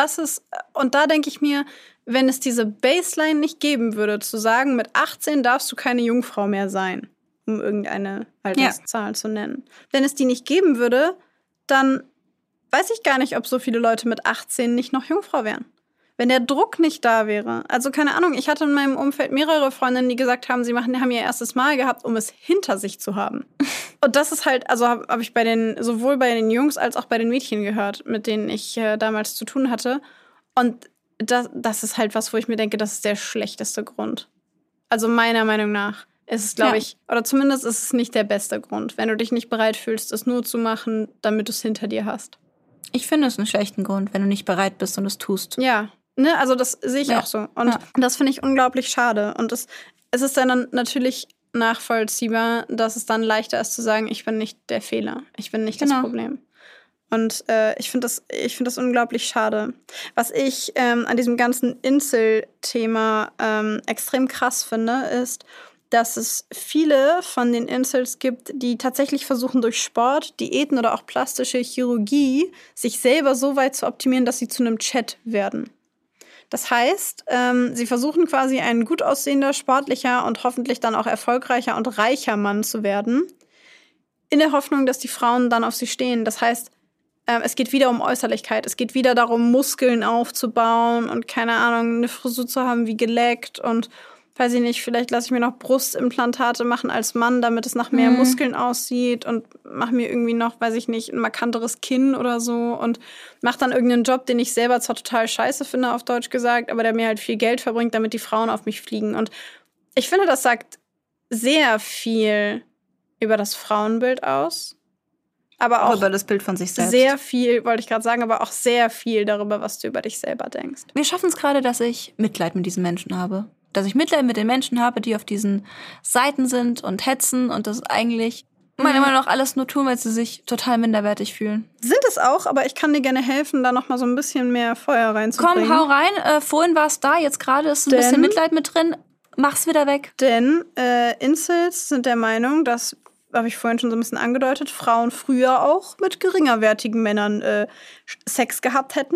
S1: da denke ich mir, wenn es diese Baseline nicht geben würde, zu sagen, mit 18 darfst du keine Jungfrau mehr sein, um irgendeine Alterszahl zu nennen. Wenn es die nicht geben würde, dann weiß ich gar nicht, ob so viele Leute mit 18 nicht noch Jungfrau wären. Wenn der Druck nicht da wäre. Also keine Ahnung, ich hatte in meinem Umfeld mehrere Freundinnen, die gesagt haben, haben ihr erstes Mal gehabt, um es hinter sich zu haben. Und das ist halt, also habe ich sowohl bei den Jungs als auch bei den Mädchen gehört, mit denen ich damals zu tun hatte. Und das ist halt was, wo ich mir denke, das ist der schlechteste Grund. Also meiner Meinung nach ist es, glaube ich, oder zumindest ist es nicht der beste Grund, wenn du dich nicht bereit fühlst, es nur zu machen, damit du es hinter dir hast.
S2: Ich finde es einen schlechten Grund, wenn du nicht bereit bist und es tust.
S1: Ja, ne, also das sehe ich auch so. Und das finde ich unglaublich schade. Und es ist dann natürlich nachvollziehbar, dass es dann leichter ist zu sagen, ich bin nicht der Fehler, ich bin nicht das Problem. Und ich finde das unglaublich schade. Was ich an diesem ganzen Incel-Thema extrem krass finde, ist, dass es viele von den Incels gibt, die tatsächlich versuchen, durch Sport, Diäten oder auch plastische Chirurgie sich selber so weit zu optimieren, dass sie zu einem Chat werden. Das heißt, sie versuchen quasi ein gut aussehender, sportlicher und hoffentlich dann auch erfolgreicher und reicher Mann zu werden, in der Hoffnung, dass die Frauen dann auf sie stehen. Das heißt, es geht wieder um Äußerlichkeit. Es geht wieder darum, Muskeln aufzubauen und, keine Ahnung, eine Frisur zu haben wie geleckt und, weiß ich nicht, vielleicht lasse ich mir noch Brustimplantate machen als Mann, damit es nach mehr Muskeln aussieht und mache mir irgendwie noch, weiß ich nicht, ein markanteres Kinn oder so und mache dann irgendeinen Job, den ich selber zwar total scheiße finde, auf Deutsch gesagt, aber der mir halt viel Geld verbringt, damit die Frauen auf mich fliegen. Und ich finde, das sagt sehr viel über das Frauenbild aus. Aber auch
S2: über das Bild von sich selbst.
S1: Sehr viel, wollte ich gerade sagen, aber auch sehr viel darüber, was du über dich selber denkst.
S2: Wir schaffen es gerade, dass ich Mitleid mit diesen Menschen habe. Dass ich Mitleid mit den Menschen habe, die auf diesen Seiten sind und hetzen und das eigentlich meiner Meinung nach alles nur tun, weil sie sich total minderwertig fühlen.
S1: Sind es auch, aber ich kann dir gerne helfen, da noch mal so ein bisschen mehr Feuer reinzubringen.
S2: Komm, hau rein. Vorhin war es da, jetzt gerade ist ein bisschen Mitleid mit drin. Mach's wieder weg.
S1: Denn Incels sind der Meinung, dass, habe ich vorhin schon so ein bisschen angedeutet, Frauen früher auch mit geringerwertigen Männern Sex gehabt hätten.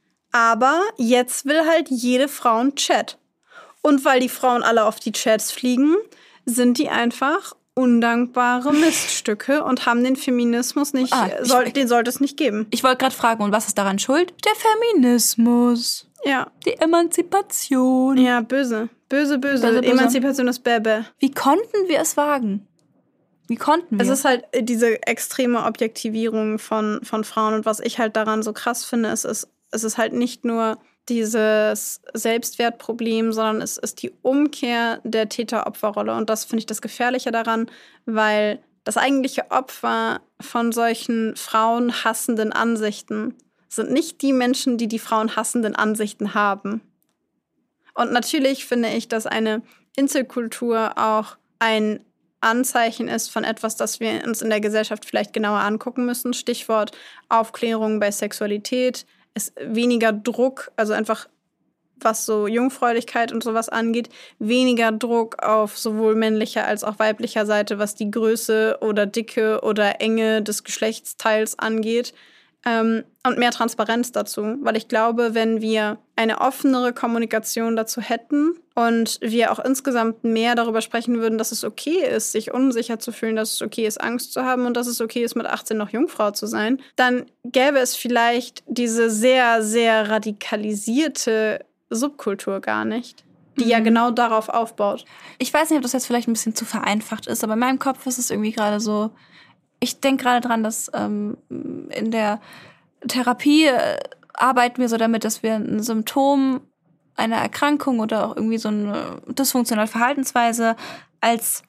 S1: Aber jetzt will halt jede Frau einen Chat. Und weil die Frauen alle auf die Chats fliegen, sind die einfach undankbare Miststücke und haben den Feminismus nicht, den sollte es nicht geben.
S2: Ich wollte gerade fragen, und was ist daran schuld? Der Feminismus.
S1: Ja.
S2: Die Emanzipation.
S1: Ja, böse. Böse. Emanzipation ist Bäbe.
S2: Wie konnten wir es wagen? Wie konnten wir?
S1: Es ist halt diese extreme Objektivierung von Frauen. Und was ich halt daran so krass finde, es ist halt nicht nur dieses Selbstwertproblem, sondern es ist die Umkehr der Täter-Opfer-Rolle. Und das finde ich das Gefährliche daran, weil das eigentliche Opfer von solchen frauenhassenden Ansichten sind nicht die Menschen, die frauenhassenden Ansichten haben. Und natürlich finde ich, dass eine Inselkultur auch ein Anzeichen ist von etwas, das wir uns in der Gesellschaft vielleicht genauer angucken müssen. Stichwort Aufklärung bei Sexualität, ist weniger Druck, also einfach was so Jungfräulichkeit und sowas angeht, weniger Druck auf sowohl männlicher als auch weiblicher Seite, was die Größe oder Dicke oder Enge des Geschlechtsteils angeht. Und mehr Transparenz dazu, weil ich glaube, wenn wir eine offenere Kommunikation dazu hätten und wir auch insgesamt mehr darüber sprechen würden, dass es okay ist, sich unsicher zu fühlen, dass es okay ist, Angst zu haben und dass es okay ist, mit 18 noch Jungfrau zu sein, dann gäbe es vielleicht diese sehr, sehr radikalisierte Subkultur gar nicht, die ja genau darauf aufbaut.
S2: Ich weiß nicht, ob das jetzt vielleicht ein bisschen zu vereinfacht ist, aber in meinem Kopf ist es irgendwie gerade so. Ich denke gerade dran, dass in der Therapie arbeiten wir so damit, dass wir ein Symptom einer Erkrankung oder auch irgendwie so eine dysfunktionale Verhaltensweise als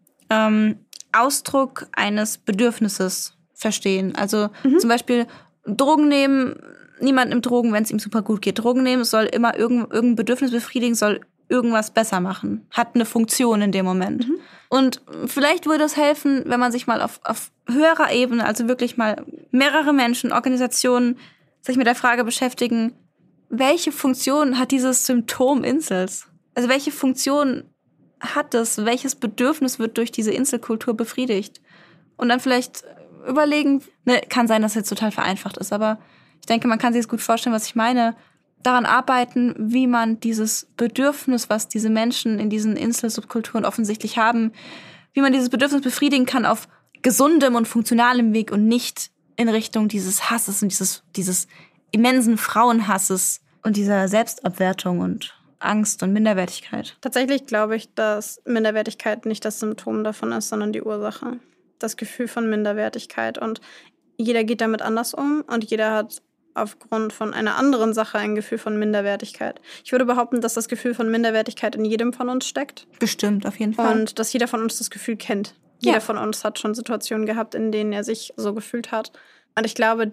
S2: Ausdruck eines Bedürfnisses verstehen. Also zum Beispiel Drogen nehmen, niemand nimmt Drogen, wenn es ihm super gut geht. Drogen nehmen, es soll immer irgendein Bedürfnis befriedigen, soll irgendwas besser machen. Hat eine Funktion in dem Moment. Und vielleicht würde es helfen, wenn man sich mal auf höherer Ebene, also wirklich mal mehrere Menschen, Organisationen, sich mit der Frage beschäftigen, welche Funktion hat dieses Symptom Insels? Also welche Funktion hat es? Welches Bedürfnis wird durch diese Inselkultur befriedigt? Und dann vielleicht überlegen, kann sein, dass es jetzt total vereinfacht ist, aber ich denke, man kann sich das gut vorstellen, was ich meine, daran arbeiten, wie man dieses Bedürfnis, was diese Menschen in diesen Inselsubkulturen offensichtlich haben, wie man dieses Bedürfnis befriedigen kann auf gesundem und funktionalem Weg und nicht in Richtung dieses Hasses und dieses immensen Frauenhasses und dieser Selbstabwertung und Angst und Minderwertigkeit.
S1: Tatsächlich glaube ich, dass Minderwertigkeit nicht das Symptom davon ist, sondern die Ursache. Das Gefühl von Minderwertigkeit. Und jeder geht damit anders um und jeder hat aufgrund von einer anderen Sache ein Gefühl von Minderwertigkeit. Ich würde behaupten, dass das Gefühl von Minderwertigkeit in jedem von uns steckt. Bestimmt, auf jeden Fall. Und dass jeder von uns das Gefühl kennt. Jeder von uns hat schon Situationen gehabt, in denen er sich so gefühlt hat. Und ich glaube,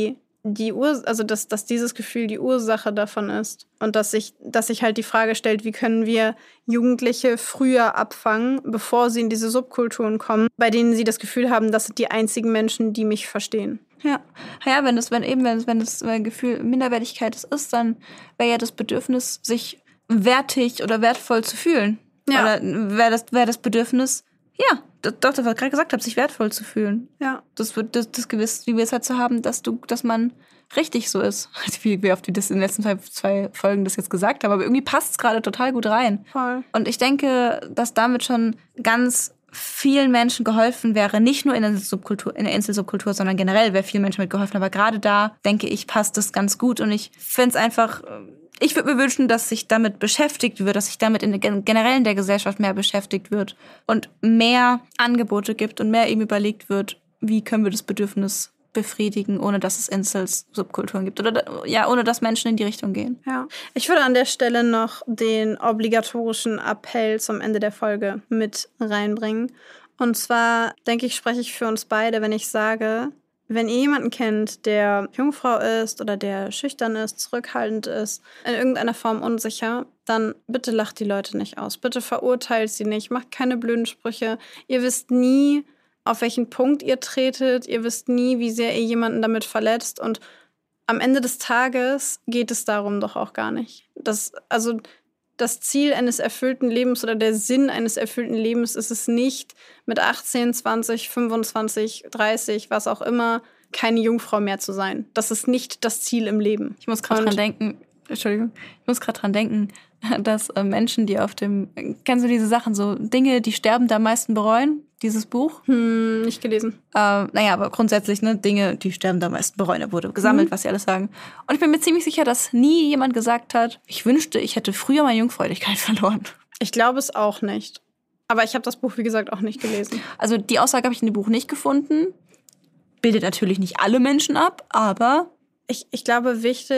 S1: dass dieses Gefühl die Ursache davon ist. Und dass sich halt die Frage stellt, wie können wir Jugendliche früher abfangen, bevor sie in diese Subkulturen kommen, bei denen sie das Gefühl haben, das sind die einzigen Menschen, die mich verstehen.
S2: Ja, wenn das Gefühl Minderwertigkeit ist, dann wäre ja das Bedürfnis, sich wertig oder wertvoll zu fühlen. Ja. Oder wäre das Bedürfnis, was ich gerade gesagt habe, sich wertvoll zu fühlen. Ja. Das Gewissheit zu haben, dass man richtig so ist. Wie oft wir das in den letzten zwei Folgen das jetzt gesagt haben, aber irgendwie passt es gerade total gut rein. Voll. Und ich denke, dass damit schon ganz vielen Menschen geholfen wäre, nicht nur in der Inselsubkultur, sondern generell wäre vielen Menschen mit geholfen. Aber gerade da, denke ich, passt das ganz gut. Und ich finde es einfach, ich würde mir wünschen, dass sich damit beschäftigt wird, dass sich damit generell in der Gesellschaft mehr beschäftigt wird und mehr Angebote gibt und mehr eben überlegt wird, wie können wir das Bedürfnis befriedigen, ohne dass es Inselsubkulturen gibt oder ohne dass Menschen in die Richtung gehen.
S1: Ja. Ich würde an der Stelle noch den obligatorischen Appell zum Ende der Folge mit reinbringen. Und zwar, denke ich, spreche ich für uns beide, wenn ich sage, wenn ihr jemanden kennt, der Jungfrau ist oder der schüchtern ist, zurückhaltend ist, in irgendeiner Form unsicher, dann bitte lacht die Leute nicht aus. Bitte verurteilt sie nicht, macht keine blöden Sprüche. Ihr wisst nie, auf welchen Punkt ihr tretet. Ihr wisst nie, wie sehr ihr jemanden damit verletzt. Und am Ende des Tages geht es darum doch auch gar nicht. Das Ziel eines erfüllten Lebens oder der Sinn eines erfüllten Lebens ist es nicht, mit 18, 20, 25, 30, was auch immer, keine Jungfrau mehr zu sein. Das ist nicht das Ziel im Leben.
S2: Ich muss gerade dran denken, dass Menschen, die kennst du diese Sachen, so Dinge, die sterben, am meisten bereuen? Dieses Buch?
S1: Nicht gelesen.
S2: Aber grundsätzlich, Dinge, die sterben, am meisten bereuen. Da wurde gesammelt, was sie alles sagen. Und ich bin mir ziemlich sicher, dass nie jemand gesagt hat, ich wünschte, ich hätte früher meine Jungfräulichkeit verloren.
S1: Ich glaube es auch nicht. Aber ich habe das Buch, wie gesagt, auch nicht gelesen.
S2: Also die Aussage habe ich in dem Buch nicht gefunden. Bildet natürlich nicht alle Menschen ab, aber
S1: ich glaube, wichtig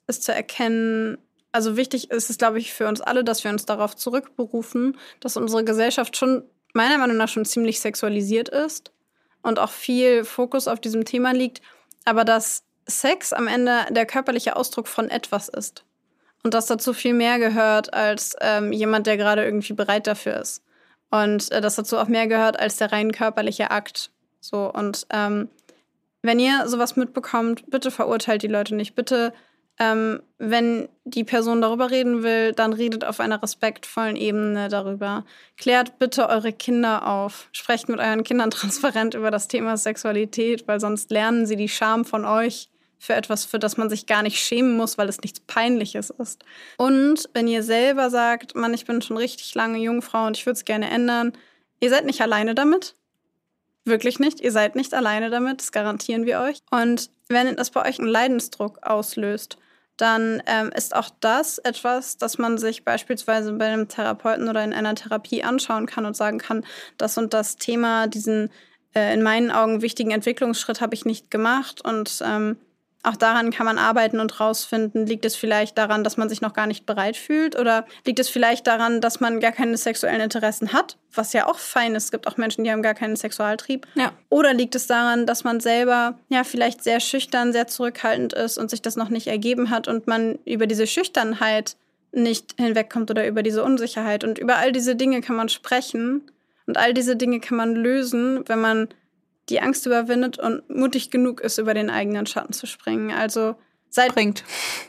S1: ist zu erkennen, also wichtig ist es, glaube ich, für uns alle, dass wir uns darauf zurückberufen, dass unsere Gesellschaft schon, meiner Meinung nach, schon ziemlich sexualisiert ist und auch viel Fokus auf diesem Thema liegt, aber dass Sex am Ende der körperliche Ausdruck von etwas ist. Und dass dazu viel mehr gehört als jemand, der gerade irgendwie bereit dafür ist. Und dass dazu auch mehr gehört als der rein körperliche Akt. So, und wenn ihr sowas mitbekommt, bitte verurteilt die Leute nicht. Bitte, wenn die Person darüber reden will, dann redet auf einer respektvollen Ebene darüber. Klärt bitte eure Kinder auf. Sprecht mit euren Kindern transparent über das Thema Sexualität, weil sonst lernen sie die Scham von euch für etwas, für das man sich gar nicht schämen muss, weil es nichts Peinliches ist. Und wenn ihr selber sagt, Mann, ich bin schon richtig lange Jungfrau und ich würde es gerne ändern, ihr seid nicht alleine damit. Wirklich nicht. Ihr seid nicht alleine damit, das garantieren wir euch. Und wenn das bei euch einen Leidensdruck auslöst, dann ist auch das etwas, das man sich beispielsweise bei einem Therapeuten oder in einer Therapie anschauen kann und sagen kann, das und das Thema, diesen in meinen Augen wichtigen Entwicklungsschritt habe ich nicht gemacht und auch daran kann man arbeiten und rausfinden, liegt es vielleicht daran, dass man sich noch gar nicht bereit fühlt oder liegt es vielleicht daran, dass man gar keine sexuellen Interessen hat, was ja auch fein ist. Es gibt auch Menschen, die haben gar keinen Sexualtrieb. Ja. Oder liegt es daran, dass man selber ja vielleicht sehr schüchtern, sehr zurückhaltend ist und sich das noch nicht ergeben hat und man über diese Schüchternheit nicht hinwegkommt oder über diese Unsicherheit. Und über all diese Dinge kann man sprechen und all diese Dinge kann man lösen, wenn man die Angst überwindet und mutig genug ist, über den eigenen Schatten zu springen. Also springt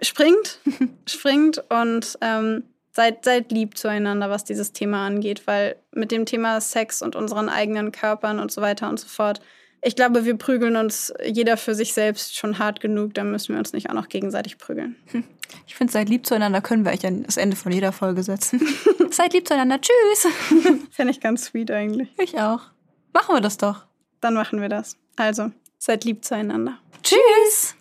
S1: und seid lieb zueinander, was dieses Thema angeht, weil mit dem Thema Sex und unseren eigenen Körpern und so weiter und so fort, ich glaube, wir prügeln uns jeder für sich selbst schon hart genug, dann müssen wir uns nicht auch noch gegenseitig prügeln.
S2: Ich finde, seid lieb zueinander können wir eigentlich an das Ende von jeder Folge setzen. Seid lieb zueinander, tschüss.
S1: Fände ich ganz sweet eigentlich.
S2: Ich auch. Machen wir das doch.
S1: Dann machen wir das. Also, seid lieb zueinander.
S2: Tschüss!